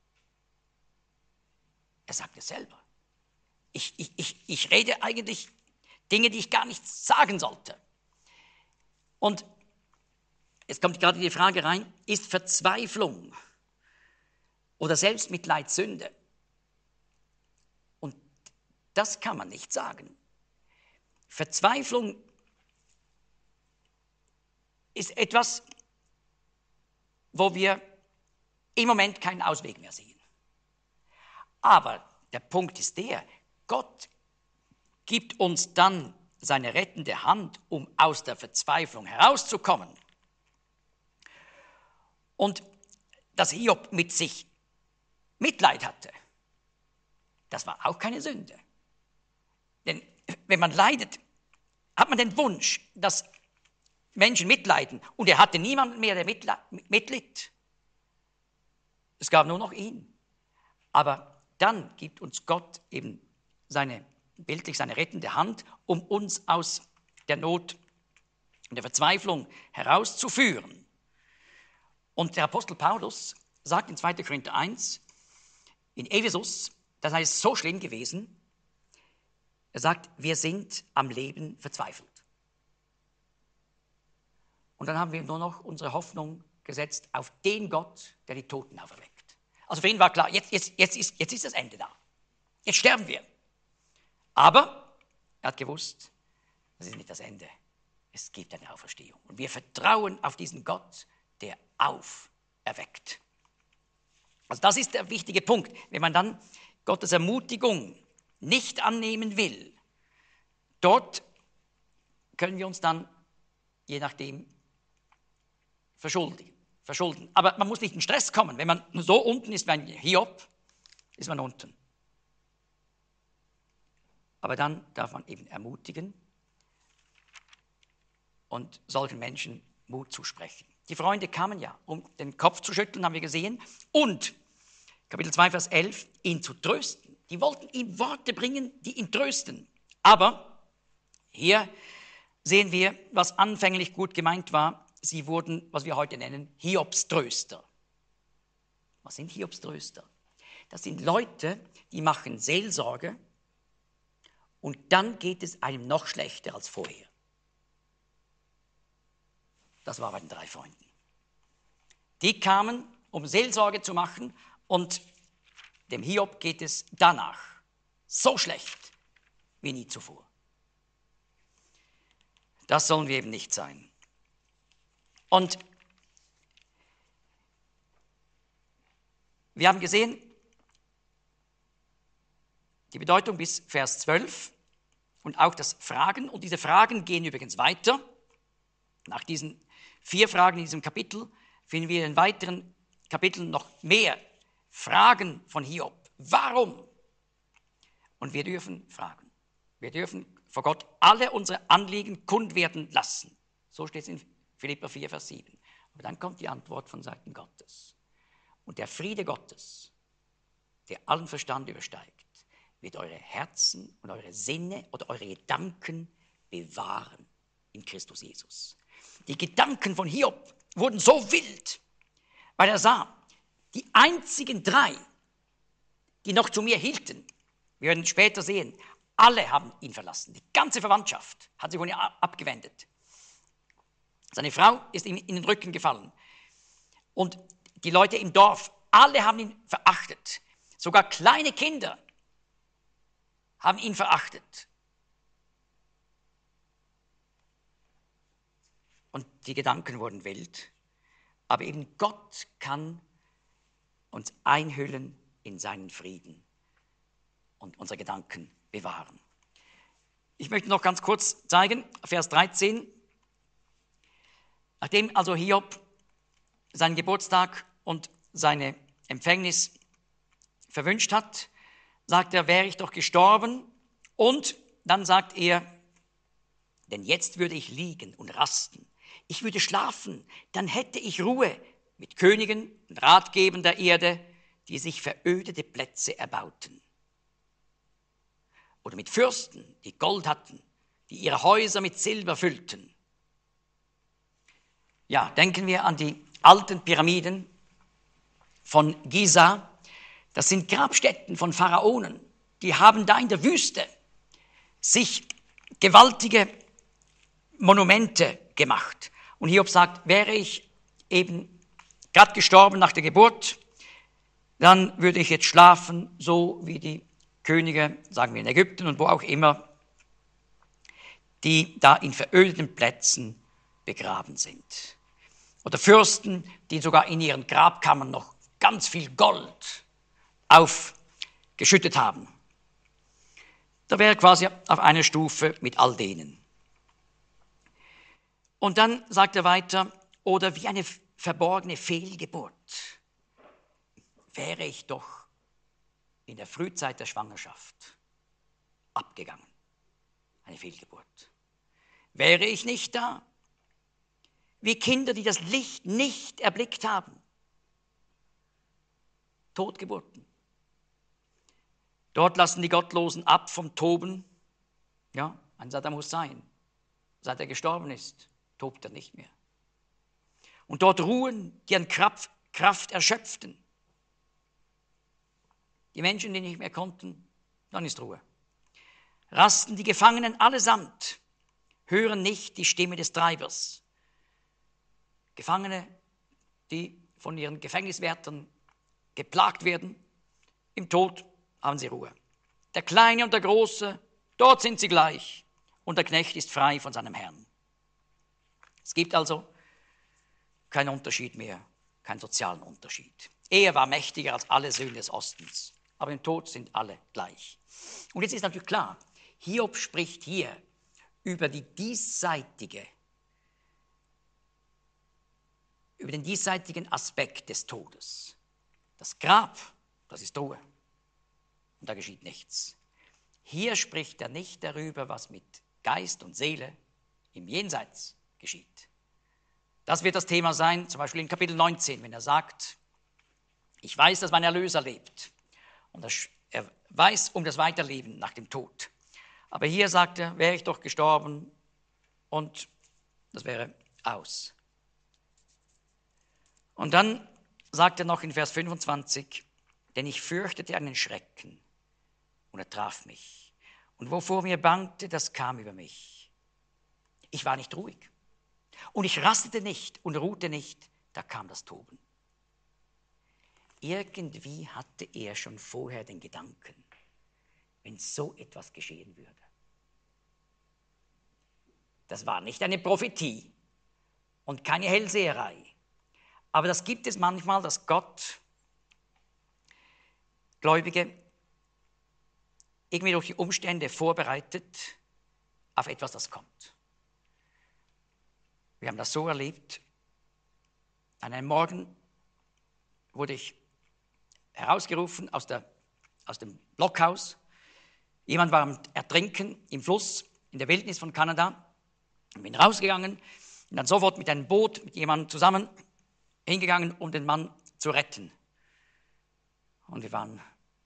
Speaker 1: Er sagt es selber. Ich rede eigentlich Dinge, die ich gar nicht sagen sollte. Und jetzt kommt gerade die Frage rein, ist Verzweiflung oder Selbstmitleid Sünde? Und das kann man nicht sagen. Verzweiflung ist etwas, wo wir im Moment keinen Ausweg mehr sehen. Aber der Punkt ist der, Gott gibt uns dann seine rettende Hand, um aus der Verzweiflung herauszukommen. Und dass Hiob mit sich Mitleid hatte, das war auch keine Sünde. Denn wenn man leidet, hat man den Wunsch, dass Menschen mitleiden. Und er hatte niemanden mehr, der mitlitt. Es gab nur noch ihn. Aber dann gibt uns Gott eben bildlich seine rettende Hand, um uns aus der Not und der Verzweiflung herauszuführen. Und der Apostel Paulus sagt in 2. Korinther 1, in Ephesus, das heißt so schlimm gewesen, er sagt, wir sind am Leben verzweifelt. Und dann haben wir nur noch unsere Hoffnung gesetzt auf den Gott, der die Toten auferweckt. Also für ihn war klar, jetzt ist das Ende da. Jetzt sterben wir. Aber er hat gewusst, das ist nicht das Ende. Es gibt eine Auferstehung. Und wir vertrauen auf diesen Gott, der auferweckt. Also das ist der wichtige Punkt. Wenn man dann Gottes Ermutigung nicht annehmen will, dort können wir uns dann, je nachdem, verschulden. Aber man muss nicht in Stress kommen. Wenn man so unten ist wie ein Hiob, ist man unten. Aber dann darf man eben ermutigen und solchen Menschen Mut zusprechen. Die Freunde kamen ja, um den Kopf zu schütteln, haben wir gesehen, und Kapitel 2, Vers 11, ihn zu trösten. Die wollten ihm Worte bringen, die ihn trösten. Aber hier sehen wir, was anfänglich gut gemeint war. Sie wurden, was wir heute nennen, Hiobströster. Was sind Hiobströster? Das sind Leute, die machen Seelsorge und dann geht es einem noch schlechter als vorher. Das war bei den 3 Freunden. Die kamen, um Seelsorge zu machen, und dem Hiob geht es danach so schlecht wie nie zuvor. Das sollen wir eben nicht sein. Und wir haben gesehen, die Bedeutung bis Vers 12 und auch das Fragen. Und diese Fragen gehen übrigens weiter. Nach diesen 4 Fragen in diesem Kapitel finden wir einen weiteren Kapiteln noch mehr Fragen von Hiob. Warum? Und wir dürfen fragen. Wir dürfen vor Gott alle unsere Anliegen kund werden lassen. So steht es in Philipper 4, Vers 7. Aber dann kommt die Antwort von Seiten Gottes. Und der Friede Gottes, der allen Verstand übersteigt, wird eure Herzen und eure Sinne oder eure Gedanken bewahren in Christus Jesus. Die Gedanken von Hiob wurden so wild, weil er sah, die einzigen drei, die noch zu mir hielten, wir werden später sehen, alle haben ihn verlassen. Die ganze Verwandtschaft hat sich von ihm abgewendet. Seine Frau ist ihm in den Rücken gefallen. Und die Leute im Dorf, alle haben ihn verachtet. Sogar kleine Kinder haben ihn verachtet. Und die Gedanken wurden wild. Aber eben Gott kann uns einhüllen in seinen Frieden und unsere Gedanken bewahren. Ich möchte noch ganz kurz zeigen, Vers 13. Nachdem also Hiob seinen Geburtstag und seine Empfängnis verwünscht hat, sagt er, wäre ich doch gestorben. Und dann sagt er, denn jetzt würde ich liegen und rasten. Ich würde schlafen, dann hätte ich Ruhe mit Königen und Ratgebern der Erde, die sich verödete Plätze erbauten. Oder mit Fürsten, die Gold hatten, die ihre Häuser mit Silber füllten. Ja, denken wir an die alten Pyramiden von Giza. Das sind Grabstätten von Pharaonen. Die haben da in der Wüste sich gewaltige Monumente gemacht. Und Hiob sagt, wäre ich eben gerade gestorben nach der Geburt, dann würde ich jetzt schlafen, so wie die Könige, sagen wir in Ägypten und wo auch immer, die da in verödeten Plätzen begraben sind. Oder Fürsten, die sogar in ihren Grabkammern noch ganz viel Gold aufgeschüttet haben. Da wäre quasi auf einer Stufe mit all denen. Und dann sagt er weiter, oder wie eine verborgene Fehlgeburt wäre ich doch in der Frühzeit der Schwangerschaft abgegangen. Eine Fehlgeburt. Wäre ich nicht da, wie Kinder, die das Licht nicht erblickt haben. Totgeburten. Dort lassen die Gottlosen ab vom Toben. Ja, ein Saddam Hussein, seit er gestorben ist, tobt er nicht mehr. Und dort ruhen die an Kraft Erschöpften. Die Menschen, die nicht mehr konnten, dann ist Ruhe. Rasten die Gefangenen allesamt, hören nicht die Stimme des Treibers. Gefangene, die von ihren Gefängniswärtern geplagt werden, im Tod haben sie Ruhe. Der Kleine und der Große, dort sind sie gleich und der Knecht ist frei von seinem Herrn. Es gibt also keinen Unterschied mehr, keinen sozialen Unterschied. Er war mächtiger als alle Söhne des Ostens, aber im Tod sind alle gleich. Und jetzt ist natürlich klar, Hiob spricht hier über den diesseitigen Aspekt des Todes. Das Grab, das ist Ruhe. Und da geschieht nichts. Hier spricht er nicht darüber, was mit Geist und Seele im Jenseits geschieht. Das wird das Thema sein, zum Beispiel in Kapitel 19, wenn er sagt, ich weiß, dass mein Erlöser lebt. Und er weiß um das Weiterleben nach dem Tod. Aber hier sagt er, wäre ich doch gestorben und das wäre aus. Und dann sagt er noch in Vers 25, denn ich fürchtete einen Schrecken und er traf mich. Und wovor mir bangte, das kam über mich. Ich war nicht ruhig und ich rastete nicht und ruhte nicht, da kam das Toben. Irgendwie hatte er schon vorher den Gedanken, wenn so etwas geschehen würde. Das war nicht eine Prophetie und keine Hellseherei. Aber das gibt es manchmal, dass Gott Gläubige irgendwie durch die Umstände vorbereitet auf etwas, das kommt. Wir haben das so erlebt. An einem Morgen wurde ich herausgerufen aus dem Blockhaus. Jemand war am Ertrinken im Fluss, in der Wildnis von Kanada. Ich bin rausgegangen und dann sofort mit einem Boot, mit jemandem zusammen hingegangen, um den Mann zu retten. Und wir waren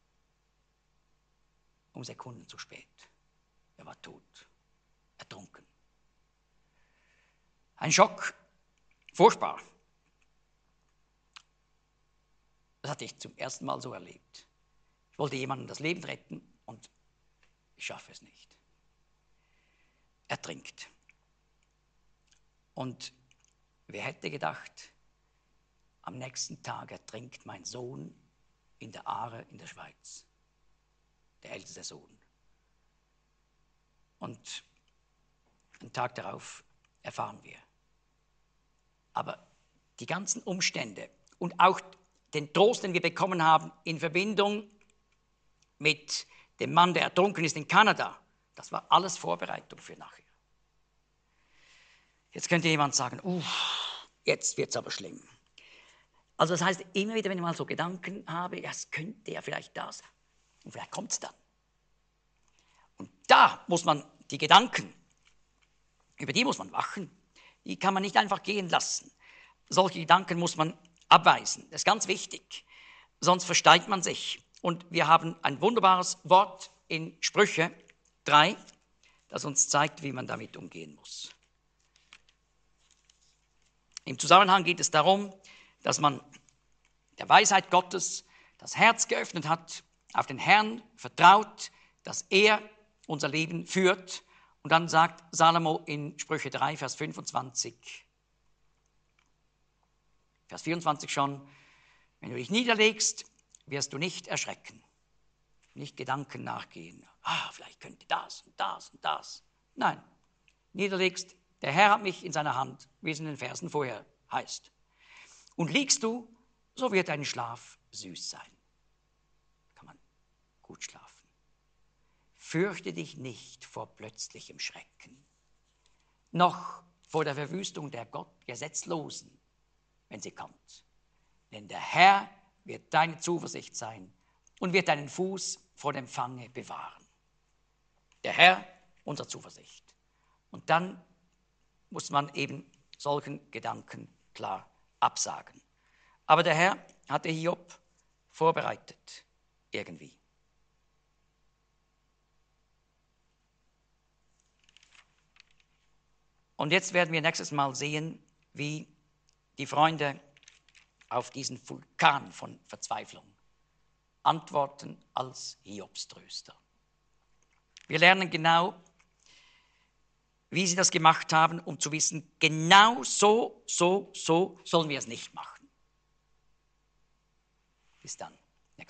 Speaker 1: um Sekunden zu spät. Er war tot, ertrunken. Ein Schock, furchtbar. Das hatte ich zum ersten Mal so erlebt. Ich wollte jemandem das Leben retten und ich schaffe es nicht. Er trinkt. Und wer hätte gedacht, am nächsten Tag ertrinkt mein Sohn in der Aare in der Schweiz. Der älteste Sohn. Und einen Tag darauf erfahren wir. Aber die ganzen Umstände und auch den Trost, den wir bekommen haben in Verbindung mit dem Mann, der ertrunken ist in Kanada, das war alles Vorbereitung für nachher. Jetzt könnte jemand sagen, jetzt wird es aber schlimm. Also das heißt, immer wieder, wenn ich mal so Gedanken habe, ja, es könnte ja vielleicht das, und vielleicht kommt es dann. Und da muss man die Gedanken, über die muss man wachen, die kann man nicht einfach gehen lassen. Solche Gedanken muss man abweisen, das ist ganz wichtig, sonst versteigt man sich. Und wir haben ein wunderbares Wort in Sprüche 3, das uns zeigt, wie man damit umgehen muss. Im Zusammenhang geht es darum, dass man der Weisheit Gottes das Herz geöffnet hat, auf den Herrn vertraut, dass er unser Leben führt. Und dann sagt Salomo in Sprüche 3, Vers 25, Vers 24 schon, wenn du dich niederlegst, wirst du nicht erschrecken, nicht Gedanken nachgehen. Vielleicht könnte das und das und das. Nein, niederlegst, der Herr hat mich in seiner Hand, wie es in den Versen vorher heißt. Und liegst du, so wird dein Schlaf süß sein. Kann man gut schlafen. Fürchte dich nicht vor plötzlichem Schrecken, noch vor der Verwüstung der Gesetzlosen, wenn sie kommt. Denn der Herr wird deine Zuversicht sein und wird deinen Fuß vor dem Fange bewahren. Der Herr, unsere Zuversicht. Und dann muss man eben solchen Gedanken klar absagen. Aber der Herr hatte Hiob vorbereitet, irgendwie. Und jetzt werden wir nächstes Mal sehen, wie die Freunde auf diesen Vulkan von Verzweiflung antworten als Hiobströster. Wir lernen genau, wie sie das gemacht haben, um zu wissen, genau so sollen wir es nicht machen. Bis dann.